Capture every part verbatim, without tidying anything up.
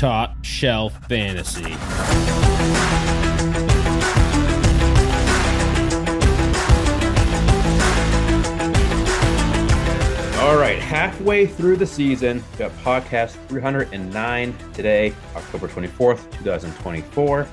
Top Shelf Fantasy. All right, halfway through the season, we got podcast three hundred nine today, October twenty-fourth, twenty twenty-four.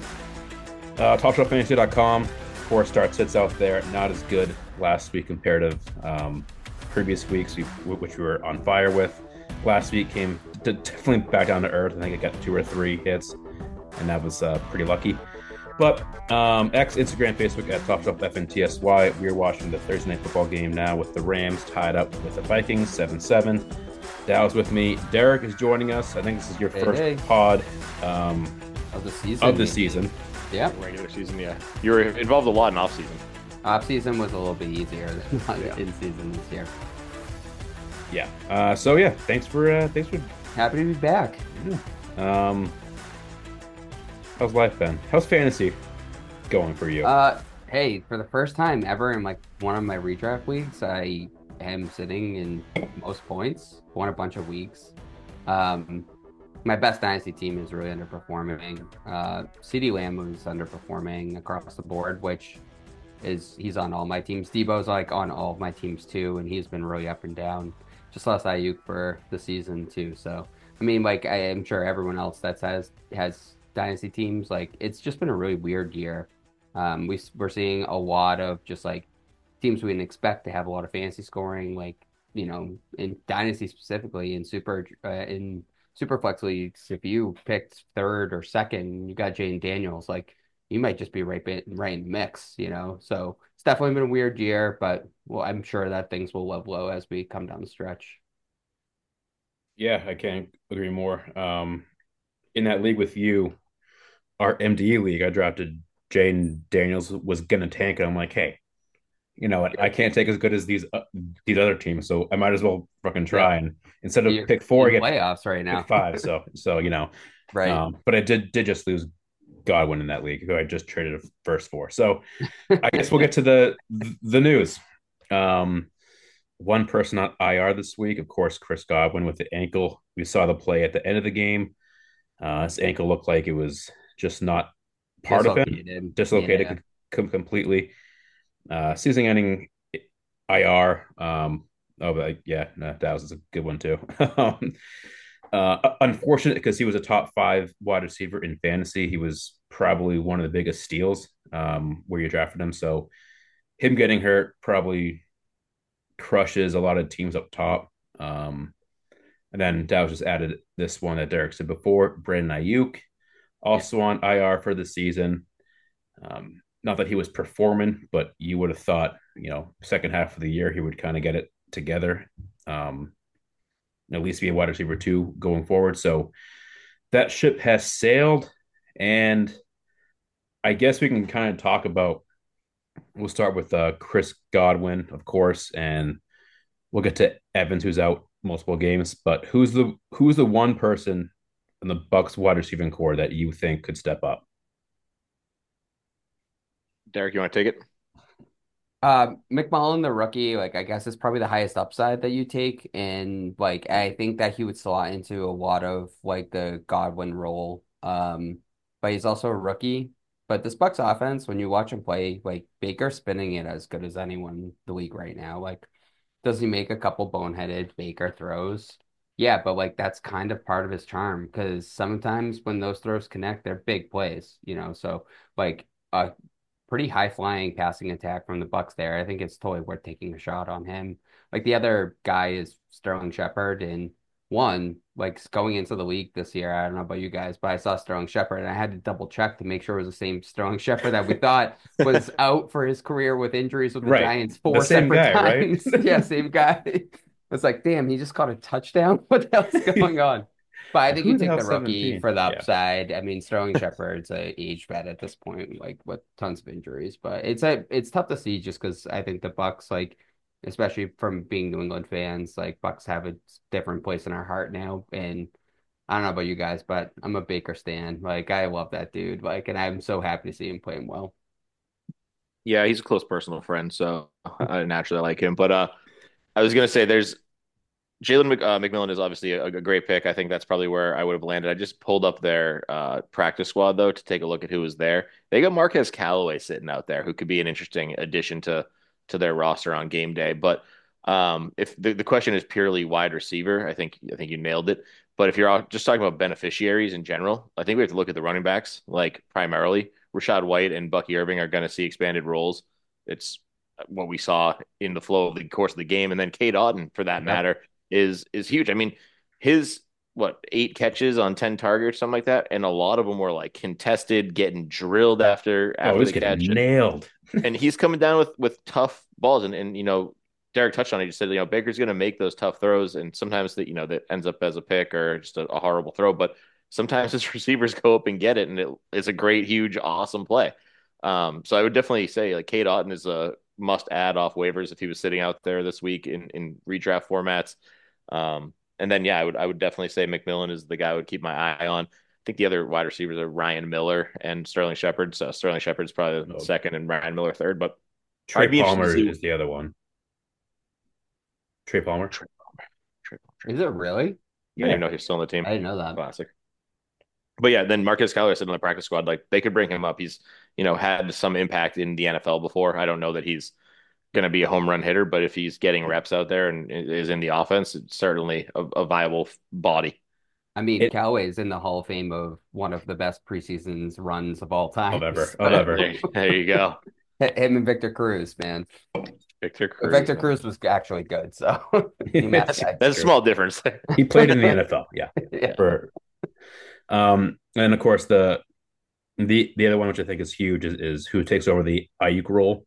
Uh, top shelf fantasy dot com, four star sits out there, not as good last week compared to um, previous weeks, which we were on fire with. Last week came to definitely back down to earth. I think I got two or three hits, and that was uh, pretty lucky. But um, X, Instagram, Facebook at Top Shelf F N T S Y. We are watching the Thursday night football game now with the Rams tied up with the Vikings, seven seven. Dow's with me. Derek is joining us. I think this is your hey, first hey. pod um, of the season. Of the season. Yeah. Regular season, yeah. You were involved a lot in off season. Off season was a little bit easier than yeah. in season this year. Yeah. Uh, so yeah, thanks for uh, thanks for happy to be back. Yeah. Um, how's life been? How's fantasy going for you? Uh, hey, for the first time ever in like one of my redraft weeks, I am sitting in most points. Won a bunch of weeks. Um, my best dynasty team is really underperforming. Uh, CeeDee Lamb was underperforming across the board, which is he's on all my teams. Debo's like on all of my teams too, and he's been really up and down. Just lost Ayuk for the season too. So I mean, like I am sure everyone else that has has dynasty teams, like it's just been a really weird year. Um, we we're seeing a lot of just like teams we didn't expect to have a lot of fantasy scoring, like you know in dynasty specifically in super uh, in super flex leagues. If you picked third or second, you got Jayden Daniels, like you might just be right right in the mix, you know. So it's definitely been a weird year, but well, I'm sure that things will level out as we come down the stretch. Yeah, I can't agree more. Um, in that league with you, our M D E league, I drafted Jayden Daniels was gonna tank, and I'm like, hey, you know what? I can't take as good as these uh, these other teams, so I might as well fucking try. Yeah. And instead of You're pick four, I get playoffs right now. Pick five. So so you know, right. Um, but I did did just lose Godwin in that league, who I just traded a first for. So I guess we'll get to the the news. Um, one person on I R this week, of course, Chris Godwin with the ankle. We saw the play at the end of the game. Uh, his ankle looked like it was just not part dislocated. of him, dislocated yeah. com- completely. Uh, season-ending I R. Um, oh, but yeah, no, that was a good one too. um, Uh, unfortunate because he was a top five wide receiver in fantasy. He was probably one of the biggest steals um, where you drafted him. So him getting hurt probably crushes a lot of teams up top. Um, and then Dow just added this one that Derek said before, Brandon Ayuk, also yeah. on I R for the season. Um, not that he was performing, but you would have thought, you know, second half of the year he would kind of get it together. Um, at least be a wide receiver two going forward. So that ship has sailed. And I guess we can kind of talk about, we'll start with uh, Chris Godwin, of course, and we'll get to Evans, who's out multiple games. But who's the who's the one person in the Bucs wide receiving core that you think could step up? Derek, you want to take it? Uh, McMullen, the rookie, like I guess is probably the highest upside that you take, and like I think that he would slot into a lot of like the Godwin role. Um, but he's also a rookie. But this Bucs offense, when you watch him play, like Baker's spinning it as good as anyone in the league right now. Like, does he make a couple boneheaded Baker throws? Yeah, but like that's kind of part of his charm because sometimes when those throws connect, they're big plays, you know. So like uh pretty high flying passing attack from the Bucs there. I think it's totally worth taking a shot on him. Like the other guy is Sterling Shepard, and one like going into the league this year. I don't know about you guys, but I saw Sterling Shepard and I had to double check to make sure it was the same Sterling Shepard that we thought was out for his career with injuries with the right. Giants four the same separate guy, times. Right? yeah, same guy. It's like, damn, he just caught a touchdown. What the hell's going on? But I think Who you the take the hell's rookie seventeen? for the Yeah. upside. I mean, Sterling Shepard's a age vet at this point, like with tons of injuries. But it's a it's tough to see just because I think the Bucs, like, especially from being New England fans, like Bucs have a different place in our heart now. And I don't know about you guys, but I'm a Baker stan. Like, I love that dude. Like, and I'm so happy to see him playing well. Yeah, he's a close personal friend, so I naturally like him. But uh, I was gonna say there's Jalen Mc, uh, McMillan is obviously a, a great pick. I think that's probably where I would have landed. I just pulled up their uh, practice squad though to take a look at who was there. They got Marquez Callaway sitting out there, who could be an interesting addition to to their roster on game day. But um, if the, the question is purely wide receiver, I think I think you nailed it. But if you're all- just talking about beneficiaries in general, I think we have to look at the running backs, like primarily Rashad White and Bucky Irving are going to see expanded roles. It's what we saw in the flow of the course of the game, and then Cade Otton, for that Yep. matter, is is huge. I mean, his what eight catches on ten targets, something like that, and a lot of them were like contested, getting drilled after Oh, after he's the catch, getting and, nailed. and he's coming down with with tough balls, and and you know. Derek touched on it. He just said, you know, Baker's going to make those tough throws, and sometimes that you know that ends up as a pick or just a, a horrible throw. But sometimes his receivers go up and get it, and it is a great, huge, awesome play. Um, so I would definitely say like Cade Otton is a must add off waivers if he was sitting out there this week in in redraft formats. Um, and then yeah, I would I would definitely say McMillan is the guy I would keep my eye on. I think the other wide receivers are Ryan Miller and Sterling Shepard. So Sterling Shepard's probably the Oh, second and Ryan Miller third. But Trey I'd be interested to Palmer see is the other one. Trey Palmer. Trey Palmer. Trey Palmer. Is it really? I didn't Yeah. even know he's still on the team. I didn't know that. Classic. But yeah, then Marquez Callaway said on the practice squad, like they could bring him up. He's, you know, had some impact in the N F L before. I don't know that he's going to be a home run hitter, but if he's getting reps out there and is in the offense, it's certainly a, a viable body. I mean, It Callaway is in the Hall of Fame of one of the best preseasons runs of all time. of ever. So, Of ever. There, there you go. him and Victor Cruz, man. Victor But Cruz. Victor Cruz was actually good, so he matched That's that. That's a true. small difference. He played in the N F L. Yeah. Yeah. For um and of course the the the other one which I think is huge is, is who takes over the Ayuk role.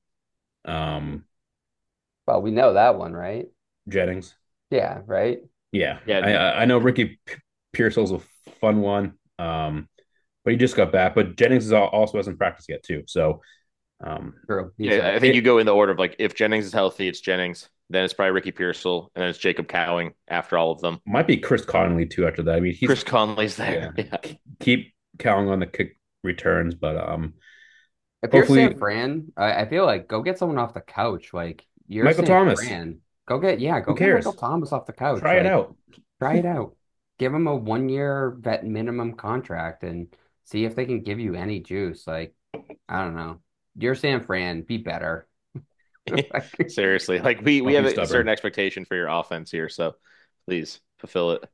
Um Well, we know that one, right? Jennings. Yeah, right. Yeah. Yeah. I I I know Ricky P- Pearsall's a fun one. Um but he just got back. But Jennings is al- also hasn't practiced yet too. So um True. He's Yeah, a, I think it you go in the order of like if Jennings is healthy, it's Jennings. Then it's probably Ricky Pearsall, and then it's Jacob Cowing after all of them. might be Chris Conley too after that. I mean he's Chris Conley's yeah. there. Yeah. Keep counting on the kick returns, but um if you're hopefully San Fran, I, I feel like go get someone off the couch. Like you're Michael San Thomas. Fran. Go get yeah, Who go get cares? Michael Thomas off the couch. Try it Like out. try it out. Give him a one year vet minimum contract and see if they can give you any juice. Like, I don't know. You're San Fran, be better. Like, Seriously, like we we Don't have be a certain stubborn. expectation for your offense here, so please fulfill it.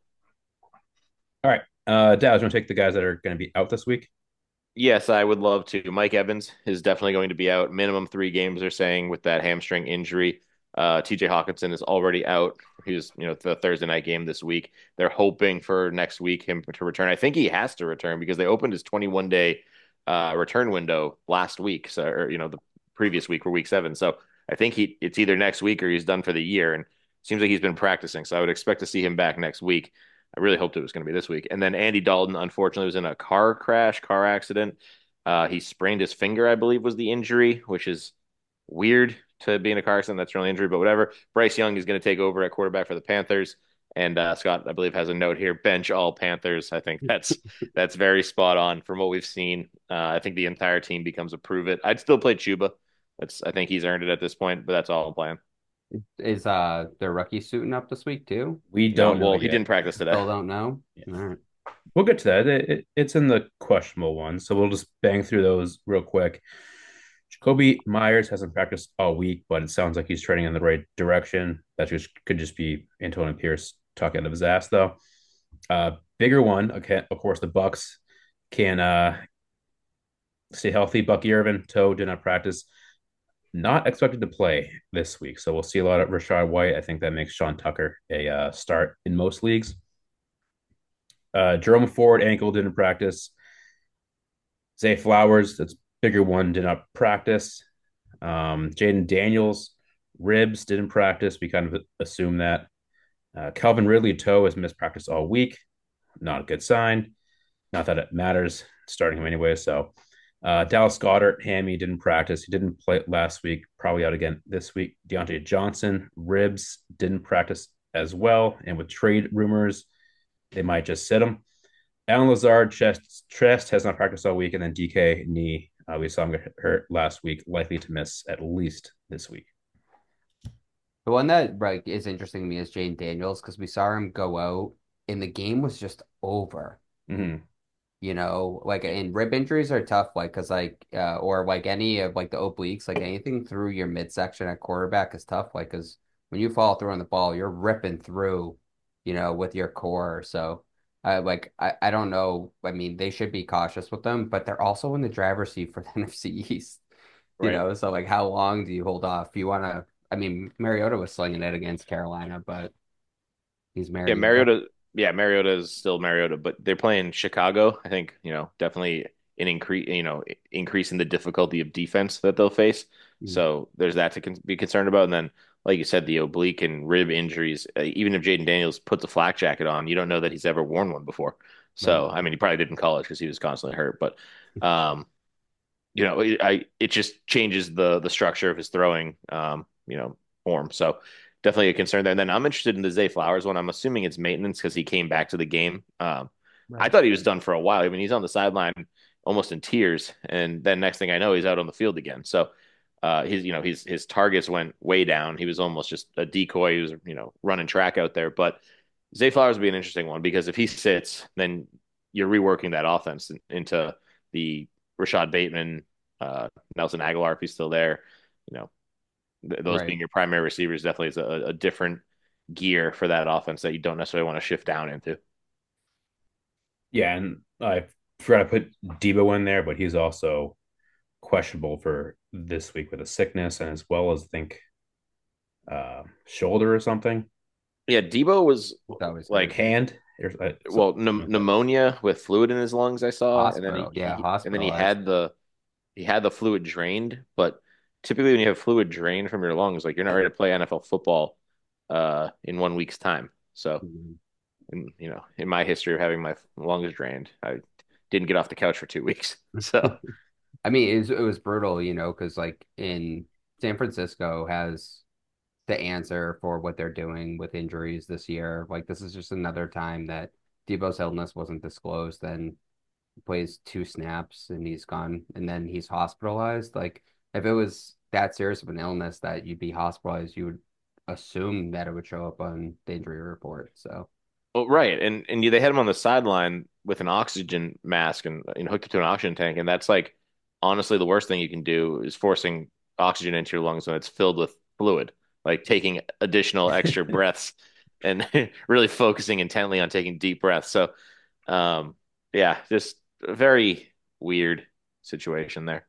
All right. Uh Dad, want to take the guys that are going to be out this week? Yes, I would love to. Mike Evans is definitely going to be out. Minimum three games, they're saying, with that hamstring injury. Uh, T J Hawkinson is already out. He's, you know, the Thursday night game this week. They're hoping for next week him to return. I think he has to return because they opened his twenty-one day uh, return window last week, so or you know the previous week for week seven. So I think he it's either next week or he's done for the year, and it seems like he's been practicing. So I would expect to see him back next week. I really hoped it was going to be this week. And then Andy Dalton, unfortunately, was in a car crash, car accident. Uh, he sprained his finger, I believe, was the injury, which is weird to be in a car accident. That's really injury, but whatever. Bryce Young is going to take over at quarterback for the Panthers. And uh, Scott, I believe, has a note here: bench all Panthers. I think that's that's very spot on from what we've seen. Uh, I think the entire team becomes a prove it. I'd still play Chuba. That's I think he's earned it at this point, but that's all I'm playing. is uh their rookie suiting up this week too? We No, don't know well, he yet. didn't practice today. Still don't know. Yeah. All right. We'll get to that. It, it, it's in the questionable ones, so we'll just bang through those real quick. Jacoby Myers hasn't practiced all week, but it sounds like he's trending in the right direction. That just could just be Antonio Pierce talking out of his ass, though. Uh, bigger one, okay, of course, the Bucks can uh, stay healthy. Bucky Irvin, toe did not practice, not expected to play this week, so we'll see a lot of Rashad White. I think that makes Sean Tucker a uh, start in most leagues. Uh, Jerome Ford ankle didn't practice. Zay Flowers, that's bigger one, did not practice. Um, Jaden Daniels, ribs didn't practice. We kind of assume that. Uh, Calvin Ridley, toe, has missed practice all week. Not a good sign. Not that it matters, starting him anyway. So uh, Dallas Goddard, hammy, didn't practice. He didn't play last week, probably out again this week. Deontay Johnson, ribs, didn't practice as well. And with trade rumors, they might just sit him. Alan Lazard, chest, chest has not practiced all week. And then D K, knee. Uh, we saw him get hurt last week, likely to miss at least this week. The one that like is interesting to me is Jane Daniels because we saw him go out and the game was just over. Hmm. You know, like and rib injuries are tough, like because like uh, or like any of like the obliques, like anything through your midsection at quarterback is tough, like because when you fall through on the ball, you're ripping through, you know, with your core. So I like I, I don't know. I mean, they should be cautious with them, but they're also in the driver's seat for the N F C East. You Right. know, so like how long do you hold off? You want to? I mean, Mariota was slinging it against Carolina, but he's Yeah, Mariota. Mariota. Yeah, Mariota is still Mariota, but they're playing Chicago. I think, you know, definitely an increase, you know, increasing the difficulty of defense that they'll face. Mm, So there's that to con be concerned about. And then, like you said, the oblique and rib injuries. Uh, even if Jaden Daniels puts a flak jacket on, you don't know that he's ever worn one before. right. So, I mean, he probably did in college because he was constantly hurt. But, um, you know, it, I it just changes the the structure of his throwing, um, you know, form. So definitely a concern there. And then I'm interested in the Zay Flowers one. I'm assuming it's maintenance because he came back to the game. Um, I Right. thought he was done for a while. I mean, he's on the sideline almost in tears, and then next thing I know, he's out on the field again. So. Uh, his, you know, his his targets went way down. He was almost just a decoy. He was, you know, running track out there. But Zay Flowers would be an interesting one because if he sits, then you're reworking that offense into the Rashad Bateman, uh, Nelson Aguilar if he's still there. You know, th those Right. being your primary receivers definitely is a, a different gear for that offense that you don't necessarily want to shift down into. Yeah, and I forgot to put Debo in there, but he's also questionable for this week with a sickness and as well as I think uh, shoulder or something, Yeah, Debo was That always like like, hurt. hand or uh, well, something pneumonia like that. pneumonia with fluid in his lungs, I saw, and then he, Hospital. Yeah, he and then he hospitalized. had the he had the fluid drained. But typically, when you have fluid drained from your lungs, like you're not ready to play N F L football uh, in one week's time. So, Mhm. in you know, in my history of having my lungs drained, I didn't get off the couch for two weeks. So, I mean, it was, it was brutal, you know, because like in San Francisco has the answer for what they're doing with injuries this year. Like this is just another time that Debo's illness wasn't disclosed, and he plays two snaps and he's gone, and then he's hospitalized. Like if it was that serious of an illness that you'd be hospitalized, you would assume that it would show up on the injury report. So well, right, and and they had him on the sideline with an oxygen mask and you know hooked up to an oxygen tank, and that's like honestly the worst thing you can do is forcing oxygen into your lungs when it's filled with fluid, like taking additional extra breaths and really focusing intently on taking deep breaths. So, um, yeah, just a very weird situation there.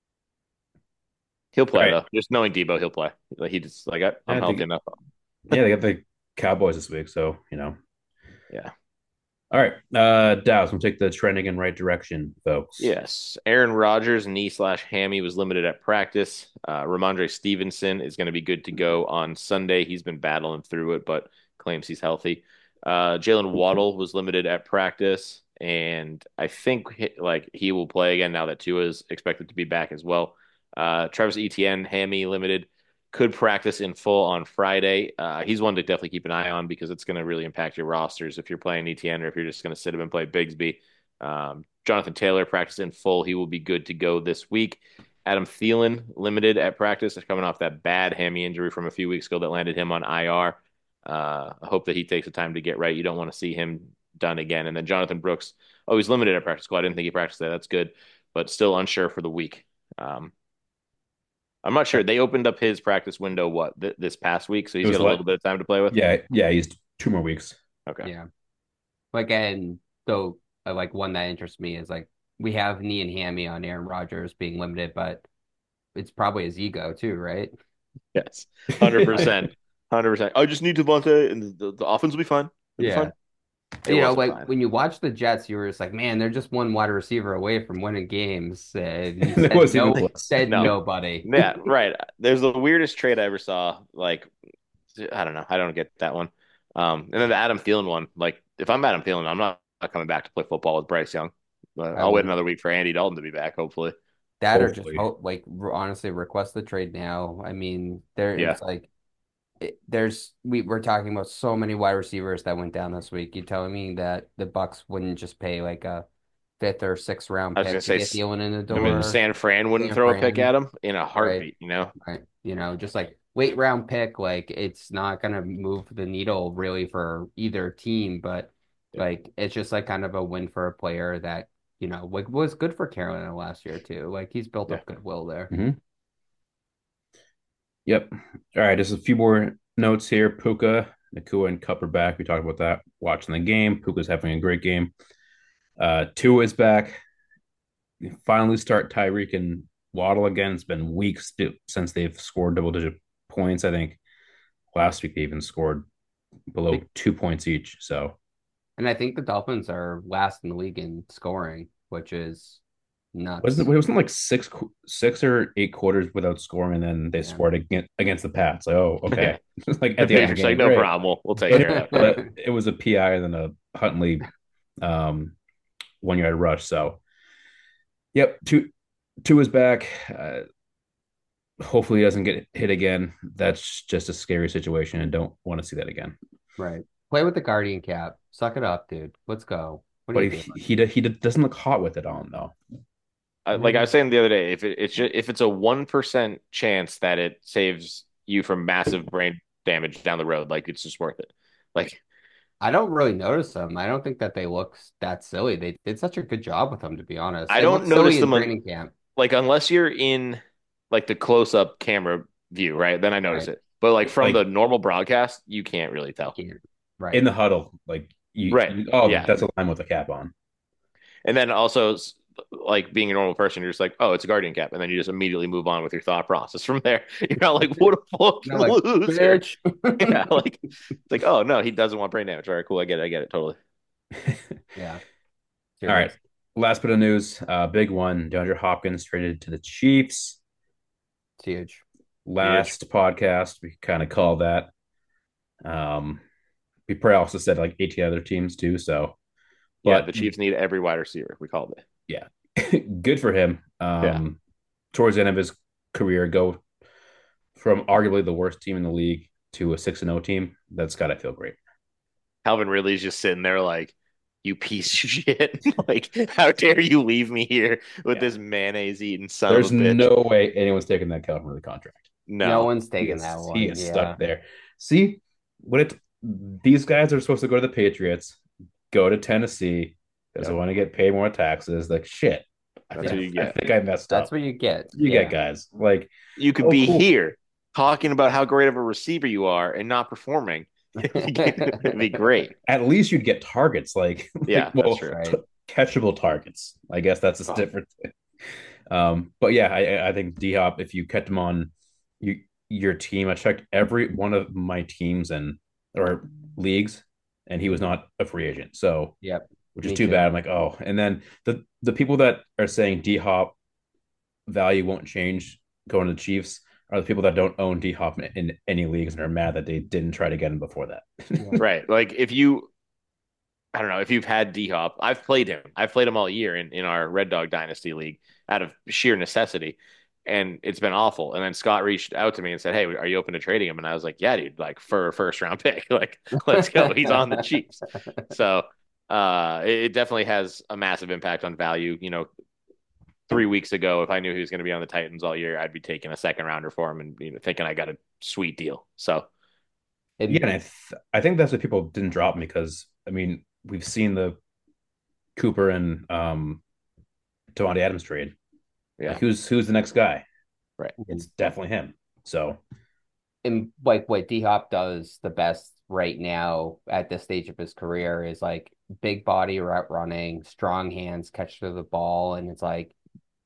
He'll play Right. though. Just knowing Debo, he'll play. Like he just like I, I'm I healthy think enough. yeah, they got the Cowboys this week, so you know. Yeah. All right, uh, Dallas, we'll take the trending in right direction, folks. Yes, Aaron Rodgers, knee slash hammy, was limited at practice. Uh, Ramondre Stevenson is going to be good to go on Sunday. He's been battling through it, but claims he's healthy. Uh, Jalen Waddle was limited at practice, and I think he- like he will play again now that Tua is expected to be back as well. Uh, Travis Etienne, hammy limited, could practice in full on Friday. Uh, he's one to definitely keep an eye on because it's going to really impact your rosters if you're playing Etienne or if you're just going to sit him and play Bigsby. Um, Jonathan Taylor practiced in full. He will be good to go this week. Adam Thielen limited at practice. Is coming off that bad hammy injury from a few weeks ago that landed him on I R. Uh, I hope that he takes the time to get right. You don't want to see him done again. And then Jonathan Brooks, oh, he's limited at practice squad. I didn't think he practiced that. That's good, but still unsure for the week. Um, I'm not sure. They opened up his practice window what th this past week, so It he's was got a little what? bit of time to play with. Yeah, yeah, he's two more weeks. Okay. yeah, like and so uh, like one that interests me is like we have knee and hammy on Aaron Rodgers being limited, but it's probably his ego too, right? Yes. Hundred percent. Hundred percent. I just need Devontae, and the, the offense will be fine. It'll be Yeah. fine. It You know, wasn't like fine. when you watch the Jets, you were just like, man, they're just one wide receiver away from winning games. And you That said was even no, close. said No. nobody. Yeah, right. There's the weirdest trade I ever saw. Like, I don't know. I don't get that one. Um, and then the Adam Thielen one. Like, if I'm Adam Thielen, I'm not, not coming back to play football with Bryce Young. But I I'll wait wouldn't. another week for Andy Dalton to be back, hopefully. That or just Hopefully. hope, like r- honestly, request the trade now. I mean, there Yeah. it's like it, there's we we're talking about so many wide receivers that went down this week. You telling me that the Bucks wouldn't just pay like a fifth or sixth round I was gonna pick to say, get Thielen in the I mean, door? San Fran wouldn't San throw a pick Fran, at him in a right? heartbeat, you know? Right. You know, just like late round pick. Like it's not gonna move the needle really for either team, but Yeah. like it's just like kind of a win for a player that, you know, like was good for Carolina last year too. Like he's built Yeah. up goodwill there. Hmm. Yep. All right. Just a few more notes here. Puka, Nakua, and Cup are back. We talked about that watching the game. Puka's having a great game. Uh, Tua is back. Finally start Tyreek and Waddle again. It's been weeks since they've scored double digit points. I think last week they even scored below Think- two points each. So And I think the Dolphins are last in the league in scoring, which is wasn't nuts. it wasn't like six six or eight quarters without scoring, and then they Yeah. scored against against the Pats. Like, oh, okay. Yeah. Like at the Yeah, end of it's the game, like no great. problem. We'll, we'll take But, care of that. but it was a P I and then a Huntley um, one yard rush. So, yep, two two is back. Uh, hopefully, he doesn't get hit again. That's just a scary situation, and don't want to see that again. Right. Play with the Guardian cap. Suck it up, dude. Let's go. What are But you he doing? he, he doesn't look hot with it on though. I, like I was saying the other day, if it, it's just, if it's a one percent chance that it saves you from massive brain damage down the road, like it's just worth it. Like I don't really notice them. I don't think that they look that silly. They did such a good job with them, to be honest. I They look don't notice silly in them on, training camp. like unless you're in like the close up camera view, right? Then I notice Right. it. But like from Like the normal broadcast, you can't really tell. Can't. Right. in the huddle, like you, Right. you oh, Yeah. that's a line with a cap on. And then also, like being a normal person, you're just like, oh, it's a guardian cap, and then you just immediately move on with your thought process from there. You're not like, what a fucking They're like, loser. bitch. Yeah, like it's like, oh no, he doesn't want brain damage. All right, cool, I get it, I get it, totally. Yeah. All right. Serious. Last bit of news, uh, big one. DeAndre Hopkins traded to the Chiefs. It's huge. Last podcast, we kind of called that. Um, we probably also said like eighteen other teams too. So, Yeah, but the Chiefs need every wide receiver. We called it. yeah, good for him. Yeah, Um, towards the end of his career, go from arguably the worst team in the league to a six and zero team. That's gotta feel great. Calvin Ridley's just sitting there like, you piece of shit. Like, how dare you leave me here with Yeah. this mayonnaise eating son There's of a bitch? no way anyone's taking that Calvin Ridley contract. No No. one's He taking is, that one. he is Yeah. stuck there. See what it? These guys are supposed to go to the Patriots, go to Tennessee because they Yep. want to get paid more taxes. Like shit. I That's think, what you I get. think I messed That's up. what you get. You Yeah. get guys like You could oh, be cool. here talking about how great of a receiver you are and not performing. It'd be great. At least you'd get targets, like, Yeah, like, well, that's true. Right. t- catchable targets. I guess that's a Oh. different thing. Um, but yeah, I, I think D Hop, if you kept him on you your team, I checked every one of my teams and or leagues, and he was not a free agent. So Yep. which is Me too too. bad. I'm like, oh, and then the the people that are saying D Hop value won't change going to the Chiefs are the people that don't own D Hop in, in any leagues and are mad that they didn't try to get him before that. Right. Like if you I don't know, if you've had D Hop, I've played him. I've played him all year in, in our Red Dog Dynasty League out of sheer necessity. And it's been awful. And then Scott reached out to me and said, hey, are you open to trading him? And I was like, yeah, dude, like for a first round pick. Like, let's go. He's on the Chiefs. So uh, it, it definitely has a massive impact on value. You know, three weeks ago, if I knew he was going to be on the Titans all year, I'd be taking a second rounder for him and you know thinking I got a sweet deal. So It- Yeah, and I, th- I think that's why people didn't drop him because I mean we've seen the Cooper and um Devontae Adams trade. yeah, Like, who's who's the next guy? right. It's definitely him. So and like what D Hop does the best right now at this stage of his career is like big body route running, strong hands, catch to the ball, and it's like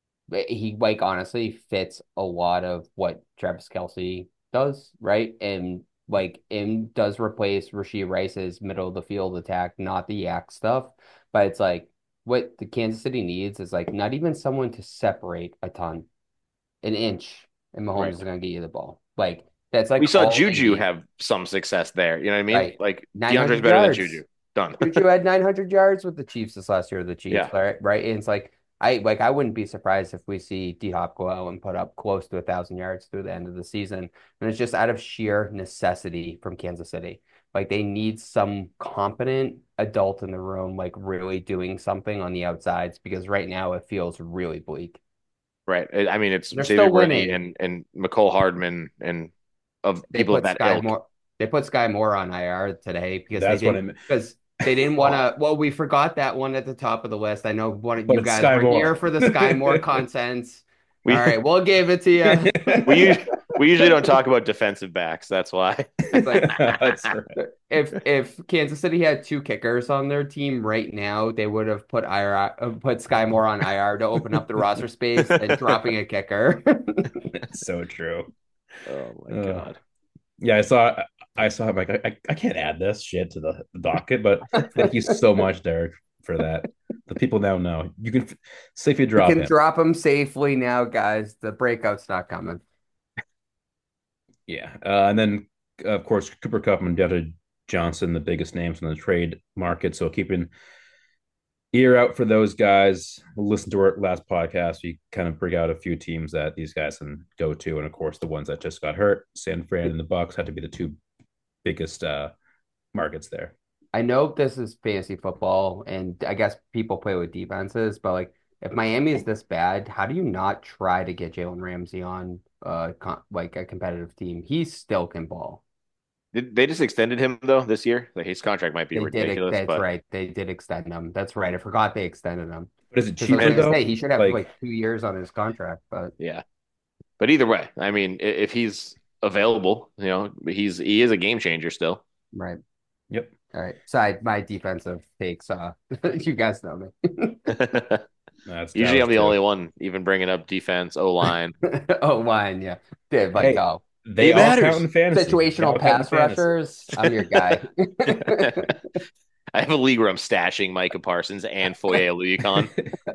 he like honestly fits a lot of what Travis Kelce does, right? And like and does replace Rashee Rice's middle of the field attack, not the yak stuff, but it's like what the Kansas City needs is like not even someone to separate a ton, an inch, and Mahomes Right. is going to get you the ball. Like that's like We saw all they Juju need. have some success there. You know what I mean? Right. Like nine DeAndre's hundred better yards. than Juju. Done. Juju had nine hundred yards with the Chiefs this last year. The Chiefs, Yeah. right? Right, and it's like I like I wouldn't be surprised if we see D Hop go out and put up close to a thousand yards through the end of the season, and it's just out of sheer necessity from Kansas City. Like they need some competent adult in the room, like really doing something on the outsides because right now it feels really bleak. Right. I I mean, it's They're Xavier still Worthy winning. and and McCole Hardman and of They people of put that Sky ilk. Moore. They put Sky Moore on I R today because they That's what I didn't meant. because they didn't want Oh, to. Well, we forgot that one at the top of the list. I know one of but you it's guys Sky were here Moore. for the Sky Moore content. All We right, we'll give it to you. we usually we usually don't talk about defensive backs. That's why. It's like That's right. if if Kansas City had two kickers on their team right now, they would have put I R uh, put Sky Moore on I R to open up the roster space and dropping a kicker. That's so true. Oh my Uh, God. yeah, I saw. I saw. I'm like, I, I can't add this shit to the, the docket, but thank you so much, Derek, for that. The people now know you can f- safely You drop can him. drop them safely now, guys. The breakout's not coming. Yeah, uh, and then of course Cooper Kupp and Deontay Johnson, the biggest names in the trade market. So keeping ear out for those guys. We'll listen to our last podcast. We kind of bring out a few teams that these guys can go to, and of course the ones that just got hurt, San Fran and the Bucks, had to be the two biggest uh, markets there. I know this is fantasy football, and I guess people play with defenses, but like if Miami is this bad, how do you not try to get Jalen Ramsey on uh con like a competitive team? He still can ball. Did they just extended him though this year? Like his contract might be They did it. ridiculous, That's but right. They did extend him. That's right. I forgot they extended him But is it because I was cheaper man, gonna though? say he should have Like, like two years on his contract, but yeah. But either way, I mean, if he's available, you know, he's he is a game changer still. right. yep, All right. Side my defensive takes. Uh, you guys know me. that's Usually, Dallas I'm the too. only one even bringing up defense, O line. Oh, line, yeah. Did like Hey, oh, they It all count matters. in fantasy. They situational all count in pass fantasy. rushers. I'm your guy. I have a league where I'm stashing Micah Parsons and Foye Oluokun.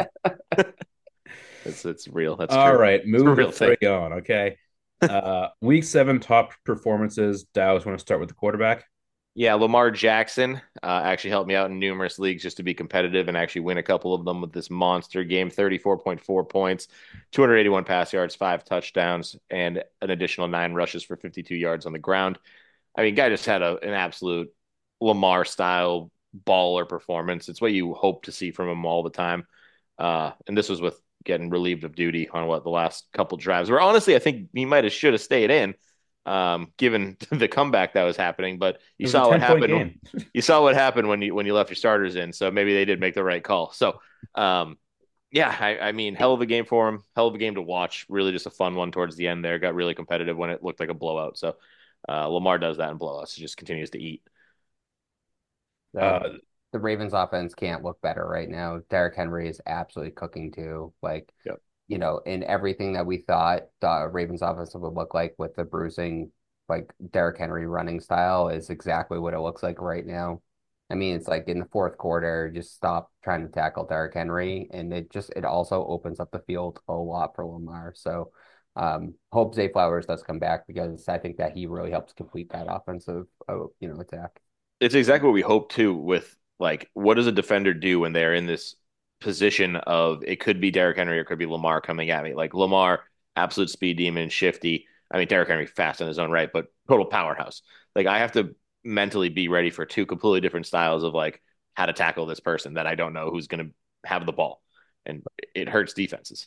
It's it's real. That's All true. right, It's a move the real thing. frig on. Okay. Uh, week seven top performances. Dallas, want to start with the quarterback? Yeah, Lamar Jackson uh, actually helped me out in numerous leagues just to be competitive and actually win a couple of them with this monster game. thirty-four point four points, two hundred eighty-one pass yards, five touchdowns, and an additional nine rushes for fifty-two yards on the ground. I mean, guy just had a, an absolute Lamar style baller performance. It's what you hope to see from him all the time. Uh, and this was with getting relieved of duty on what the last couple drives, where honestly, I think he might have should have stayed in, um, given the comeback that was happening. But It you was a saw what ten point happened. game. You saw what happened when you when you left your starters in. So maybe they did make the right call. So, um, yeah, I, I mean, hell of a game for him. Hell of a game to watch. Really, just a fun one towards the end there. Got really competitive when it looked like a blowout. So, uh, Lamar does that in blowouts. He just continues to eat. The Uh, the Ravens offense can't look better right now. Derrick Henry is absolutely cooking too. Like, Yep. you know, in everything that we thought the Ravens offense would look like with the bruising, like Derrick Henry running style is exactly what it looks like right now. I mean, it's like in the fourth quarter, just stop trying to tackle Derrick Henry, and it just it also opens up the field a lot for Lamar. So, um, hope Zay Flowers does come back because I think that he really helps complete that offensive, uh, you know, attack. It's exactly what we hope too with like what does a defender do when they're in this position of it could be Derrick Henry or it could be Lamar coming at me. Like Lamar, absolute speed demon, shifty. I mean, Derrick Henry fast in his own right, but total powerhouse. Like I have to mentally be ready for two completely different styles of like how to tackle this person that I don't know who's going to have the ball, and it hurts defenses.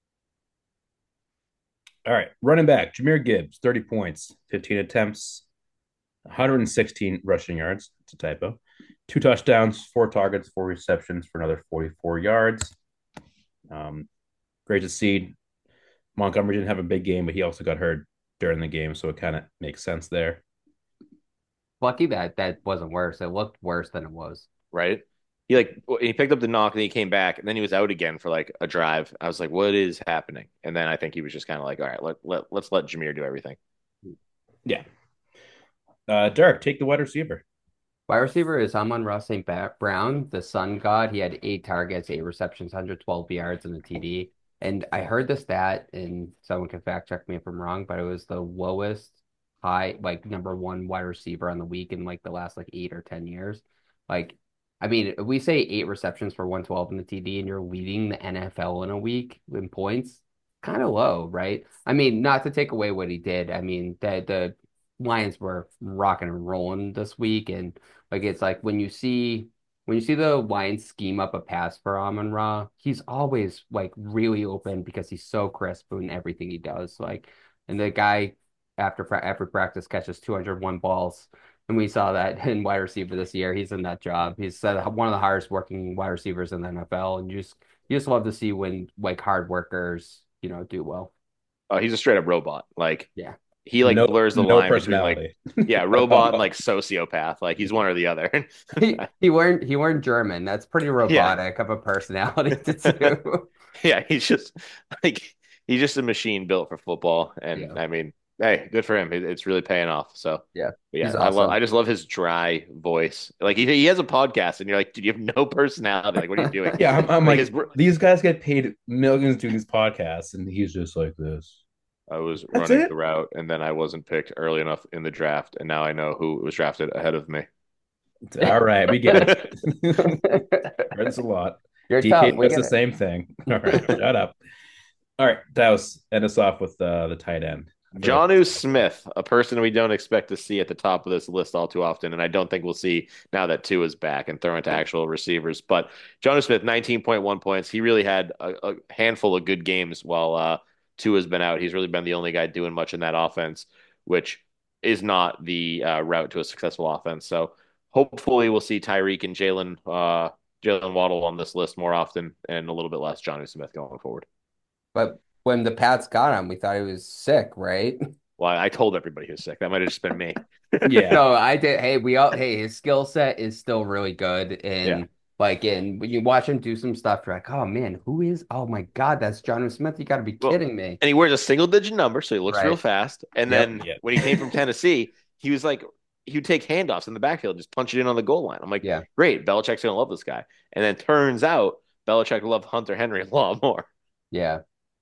all right, running back Jameer Gibbs, thirty points, fifteen attempts, one hundred sixteen rushing yards. It's a typo. Two touchdowns, four targets, four receptions for another forty-four yards. Um, great to see. Montgomery didn't have a big game, but he also got hurt during the game, so it kind of makes sense there. Lucky that that wasn't worse. It looked worse than it was. Right? He like he picked up the knock and he came back and then he was out again for like a drive. I was like, what is happening? And then I think he was just kind of like, all right, let, let let's let Jameer do everything. Yeah. Uh, Derek, take the wide receiver. Wide receiver is Amon-Ra Saint Brown, the Sun God. He had eight targets, eight receptions, one hundred twelve yards, and a T D. And I heard the stat, and someone can fact check me if I'm wrong, but it was the lowest high, like number one wide receiver on the week in like the last like eight or ten years. Like, I mean, if we say eight receptions for one twelve in the T D, and you're leading the N F L in a week in points, kind of low, right? I mean, not to take away what he did. I mean, the the Lions were rocking and rolling this week, and like it's like when you see when you see the Lions scheme up a pass for Amon Ra, he's always like really open because he's so crisp in everything he does. Like, and the guy after pra- every practice catches two hundred one balls. And we saw that in wide receiver this year. He's in that job. He's uh, one of the hardest working wide receivers in the N F L. And you just you just love to see when like hard workers, you know, do well. Oh, he's a straight up robot. Like Yeah. he like No, blurs the no line between like personality. yeah, robot and like sociopath. Like he's one or the other. He he weren't he weren't German. That's pretty Yeah. robotic of a personality to do. Yeah, he's just like he's just a machine built for football. And Yeah. I mean, hey, good for him. It- It's really paying off. So Yeah. but yeah, He's I love awesome. I just love his dry voice. Like he he has a podcast and you're like, dude, you have no personality. Like, what are you doing? Yeah, I'm, I'm Like like, his br- these guys get paid millions doing these podcasts, and he's just like this. I was That's running it. the route and then I wasn't picked early enough in the draft, and now I know who was drafted ahead of me. All right, we get it. That's a lot. You're D K tough. We does the get it. same thing. All right, shut up. All right, that was end us off with uh, the tight end. I forgot- Jonnu Smith, a person we don't expect to see at the top of this list all too often, and I don't think we'll see now that two is back and throwing to actual receivers. But Jonnu Smith, nineteen point one points. He really had a, a handful of good games while uh, two has been out. He's really been the only guy doing much in that offense, which is not the uh, route to a successful offense. So hopefully we'll see Tyreek and Jalen uh, Jalen Waddle on this list more often and a little bit less Jonnu Smith going forward. But when the Pats got him, we thought he was sick, right? Well, I told everybody he was sick. That might have just been me. Yeah, No, I did. Hey, we all. Hey, his skill set is still really good, Yeah. and like, and when you watch him do some stuff, you're like, oh man, who is? Oh my God, that's Jonnu Smith. You got to be Well, kidding me, and he wears a single digit number, so he looks real right? fast. And Yep. then Yep. when he came from Tennessee, he was like, he would take handoffs in the backfield, just punch it in on the goal line. I'm like, Yeah, great, Belichick's gonna love this guy. And then turns out Belichick loved Hunter Henry a lot more. yeah.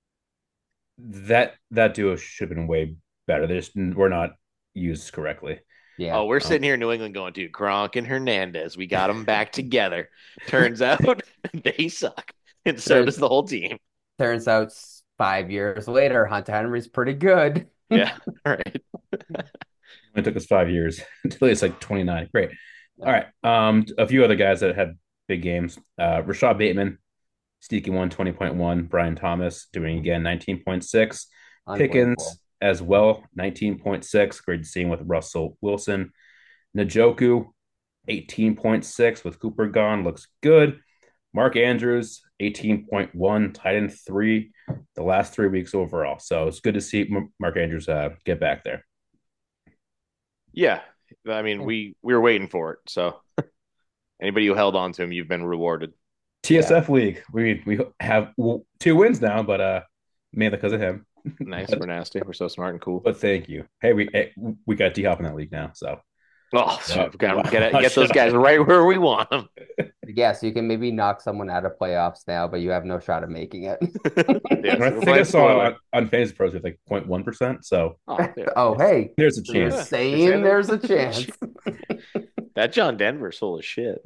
that that duo should have been way better. They just were not used correctly. Yeah. Oh, we're Um, sitting here in New England going, dude, Gronk and Hernandez, we got them back together. Turns out they suck, and so Turns does the whole team. turns out s- five years later, Hunter Henry's pretty good. Yeah, all right. It took us five years until it's like twenty-nine. Great. All right. Um, a few other guys that had big games. Uh, Rashad Bateman, sneaky one, twenty point one. Brian Thomas doing again nineteen point six. Unbelievable. Pickens as well, nineteen point six. Great to see him with Russell Wilson. Njoku, eighteen point six with Cooper gone. Looks good. Mark Andrews, eighteen point one, tight end three the last three weeks overall. So it's good to see Mark Andrews uh, get back there. Yeah, I mean, we we were waiting for it. So anybody who held on to him, you've been rewarded. T S F League, we we have two wins now, but uh, mainly because of him. Nice, but, we're nasty. We're so smart and cool. but thank you. Hey, we hey, we got D Hop in that league now, so Oh, so Yeah. we've got to get, Wow. get those guys right where we want them. Yeah, so you can maybe knock someone out of playoffs now, but you have no shot of making it. Yeah, And so I we're think I playing saw spoiler. on, on Fantasy Pros with like zero point one percent. So Oh, yeah. Oh, hey, there's a so you're chance. Yeah. saying there's a chance. That John Denver's full of shit.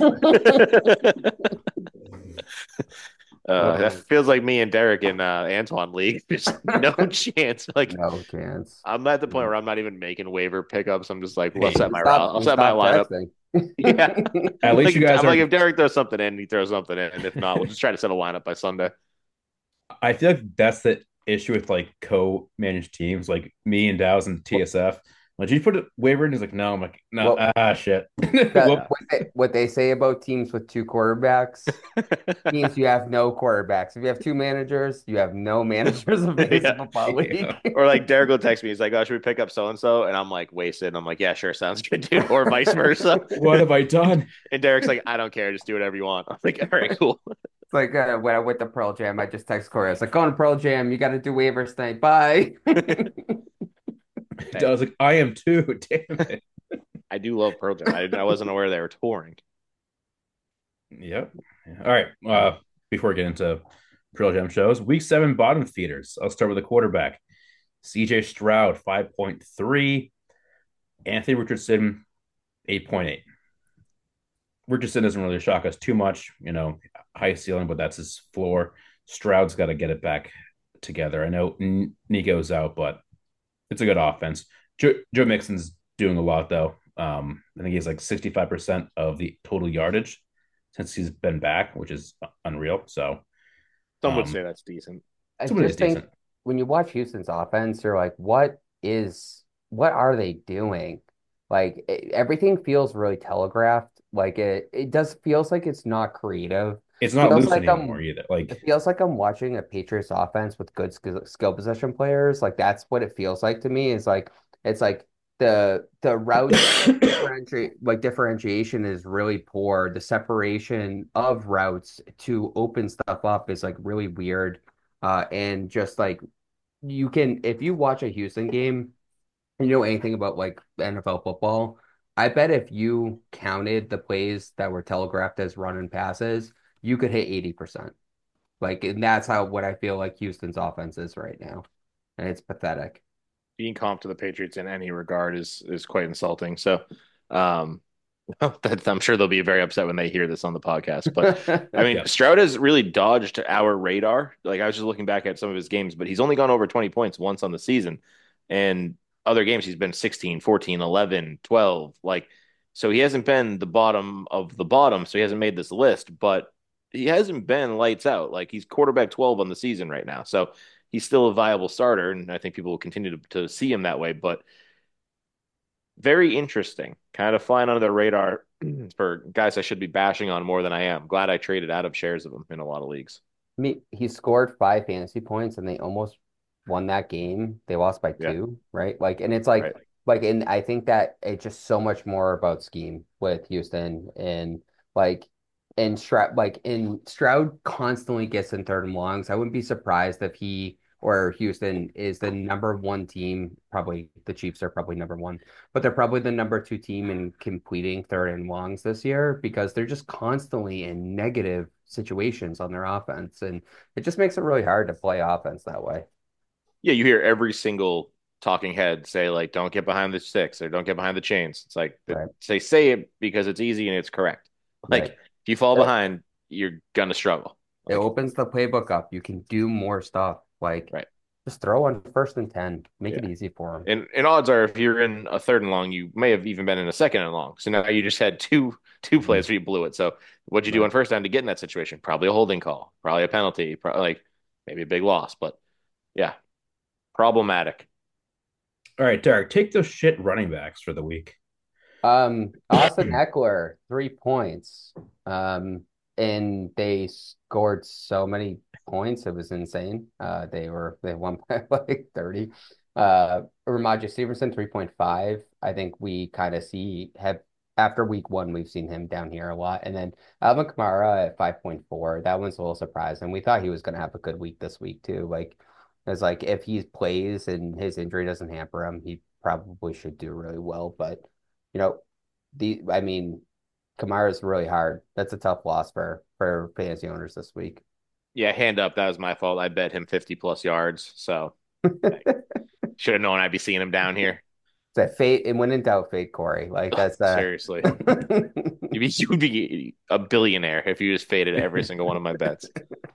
Uh, that feels like me and Derek in uh, Antoine League. There's no chance. Like No chance. I'm at the point where I'm not even making waiver pickups. I'm just like, well, I'll Hey, set my Stop- I'll set my stop lineup. texting. Yeah. At least Like, you guys I'm are. like, if Derek throws something in, he throws something in, and if not, we'll just try to set a lineup by Sunday. I feel like that's the issue with like co-managed teams, like me and Dow's and T S F. Like, did you put a waiver in? He's like, no. I'm like, no. Well- ah, shit. That- Well, what, they, what they say about teams with two quarterbacks means you have no quarterbacks. If you have two managers, you have no managers of fantasy Yeah. football league. Yeah. Or like Derek will text me. He's like, "Oh, should we pick up so and so?" And I'm like, wasted. And I'm like, "Yeah, sure, sounds good, dude." Or vice versa. what have I done? And Derek's like, "I don't care. Just do whatever you want." I'm like, "All right, cool." It's like uh, when I went to Pearl Jam, I just text Corey. I was like, going to Pearl Jam, you got to do waivers tonight. Bye. I was like, I am too. Damn it. I do love Pearl Jam. I, I wasn't aware they were touring. Yep. All right. Uh, before we get into Pearl Jam shows, week seven bottom feeders. I'll start with the quarterback. C J Stroud, five point three. Anthony Richardson, eight point eight. Richardson doesn't really shock us too much, you know, high ceiling, but that's his floor. Stroud's got to get it back together. I know N- Nico's out, but it's a good offense. Joe, Joe Mixon's doing a lot, though. Um, I think he's like sixty-five percent of the total yardage since he's been back, which is unreal. So Some would Um, say that's decent. I Somebody just is think decent. when you watch Houston's offense, you're like, what is what are they doing? Like it, everything feels really telegraphed. Like it it does feels like it's not creative. It's not Feels loose like anymore I'm either. Like it feels like I'm watching a Patriots offense with good skill, skill position players. Like that's what it feels like to me. Is like it's like the the routes differentiate like differentiation is really poor. The separation of routes to open stuff up is like really weird. Uh, and just like you can if you watch a Houston game, you know anything about like N F L football, I bet if you counted the plays that were telegraphed as run and passes, you could hit eighty percent. Like, and that's how what I feel like Houston's offense is right now. And it's pathetic. Being comped to the Patriots in any regard is is quite insulting. So, um, that, I'm sure they'll be very upset when they hear this on the podcast. But I mean, yeah. Stroud has really dodged our radar. Like I was just looking back at some of his games, but he's only gone over twenty points once on the season. And other games he's been sixteen, fourteen, eleven, twelve. Like so he hasn't been the bottom of the bottom, so he hasn't made this list, but he hasn't been lights out. Like he's quarterback twelve on the season right now. So he's still a viable starter, and I think people will continue to, to see him that way. But very interesting, kind of flying under the radar for guys I should be bashing on more than I am. Glad I traded out of shares of him in a lot of leagues. I mean, he scored five fantasy points and they almost won that game. They lost by Yeah, two, right? Like, and it's like, right. like, and I think that it's just so much more about scheme with Houston and like, and Stroud, like, in Stroud constantly gets in third and longs. I wouldn't be surprised if he or Houston is the number one team. Probably the Chiefs are probably number one, but they're probably the number two team in completing third and longs this year because they're just constantly in negative situations on their offense. And it just makes it really hard to play offense that way. Yeah, you hear every single talking head say like, "Don't get behind the sticks" or "Don't get behind the chains." It's like Right. they say it because it's easy and it's correct. Like Right. if you fall It, behind, you're gonna struggle. it Like opens the playbook up. You can do more stuff. Like right, just throw on first and ten. Make yeah. it easy for them. And and odds are if you're in a third and long, you may have even been in a second and long. So now you just had two two Mhm. plays where you blew it. So what'd you do Right. on first down to get in that situation? Probably a holding call, probably a penalty, probably like maybe a big loss. But yeah, problematic. All right, Derek, take those shit running backs for the week. Um, Austin Eckler, three points. Um, and they scored so many points, it was insane. Uh, they were they won by like thirty. Uh, Ramondre Stevenson, three point five. I think we kind of see have after week one, we've seen him down here a lot. And then Alvin Kamara at five point four. That one's a little surprising. We thought he was gonna have a good week this week too. Like it's like if he plays and his injury doesn't hamper him, he probably should do really well. But you know, the I mean, Kamara's really hard. That's a tough loss for for fantasy owners this week. Yeah, hand up, that was my fault. I bet him fifty plus yards. So should have known I'd be seeing him down here. That fate and when in doubt, fate Corey. Like that's uh Seriously. You'd be, you would be a billionaire if you just faded every single one of my bets.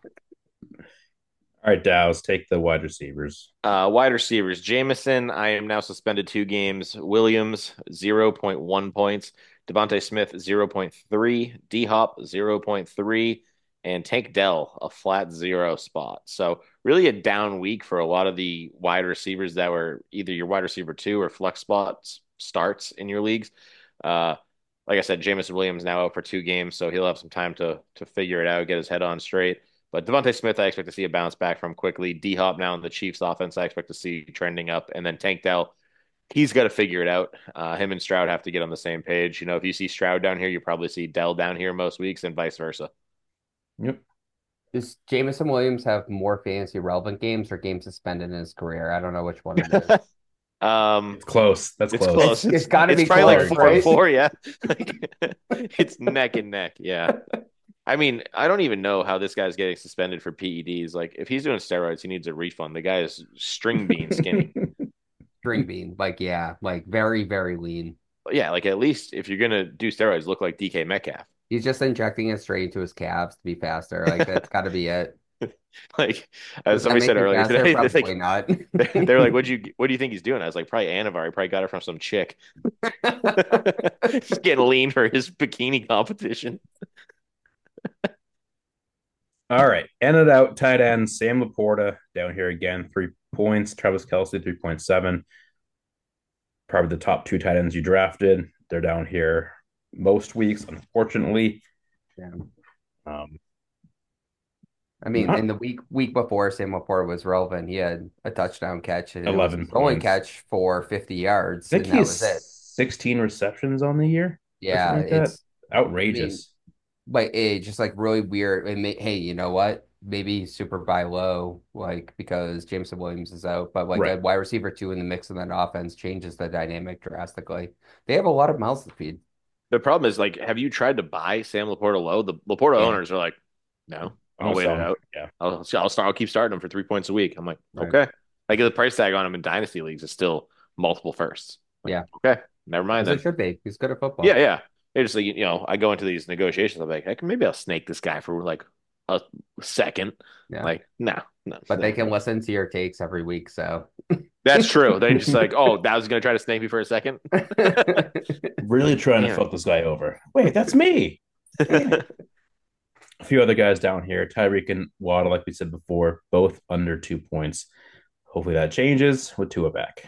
All right, Dows, take the wide receivers. Uh, wide receivers, Jamison, I am now suspended two games. Williams, zero point one points. Devontae Smith, zero point three. D Hop, zero point three. And Tank Dell, a flat zero spot. So, really a down week for a lot of the wide receivers that were either your wide receiver two or flex spots starts in your leagues. Uh, like I said, Jameson Williams now out for two games, so he'll have some time to to figure it out, get his head on straight. But Devontae Smith, I expect to see a bounce back from quickly. D Hop now in the Chiefs offense, I expect to see trending up. And then Tank Dell, he's got to figure it out. Uh, him and Stroud have to get on the same page. You know, if you see Stroud down here, you probably see Dell down here most weeks and vice versa. Yep. Does Jamison Williams have more fantasy relevant games or games suspended in his career? I don't know which one it is. um, It's close. That's it's close. close. It's, It's it's got to it's be probably like close, four and right? four. Yeah, like it's neck and neck. Yeah. I mean, I don't even know how this guy's getting suspended for P E Ds. Like, if he's doing steroids, he needs a refund. The guy is string bean skinny. String bean, like yeah, like very, very lean. Yeah, like at least if you're gonna do steroids, look like D K Metcalf. He's just injecting it straight into his calves to be faster. Like that's got to be it. Like as Does that somebody make said him earlier faster? today, they're Probably like not. they're like, "What do you what do you think he's doing?" I was like, "Probably Anavar. He probably got it from some chick." Just getting lean for his bikini competition. All right. Ended out tight end Sam Laporta down here again, three points. Travis Kelce, three point seven. probably the top two tight ends you drafted. They're down here most weeks, unfortunately. Yeah. Um, I mean, not in the week week before Sam Laporta was relevant, he had a touchdown catch, and it was eleven his only points. catch for fifty yards, I think and that he's was it. sixteen receptions on the year or Yeah, something like that. it's. I mean, Outrageous. like it just like really weird. It may, hey, you know what? Maybe super buy low, like because Jameson Williams is out, but like Right. a wide receiver two in the mix of that offense changes the dynamic drastically. They have a lot of mouths to feed. The problem is like, have you tried to buy Sam Laporta low? The Laporta Yeah, owners are like, no, I'm I'll gonna wait sell it him. out. Yeah. I'll I'll start. I'll keep starting him for three points a week. I'm like, right. okay. Like the price tag on him in dynasty leagues is still multiple firsts. Like, Yeah, okay, never mind as it then. should be. He's good at Yeah, football, yeah. It's just like, you know, I go into these negotiations. I'm like, I can maybe I'll snake this guy for like a second. yeah. Like, no, no, But they no. can listen to your takes every week, so. That's true. They just like, oh, that was gonna try to snake me for a second. Really Like, trying to damn fuck this guy over. Wait, that's me. Damn it. it. A few other guys down here, Tyreek and Waddle, like we said before, both under two points. Hopefully that changes with Tua back.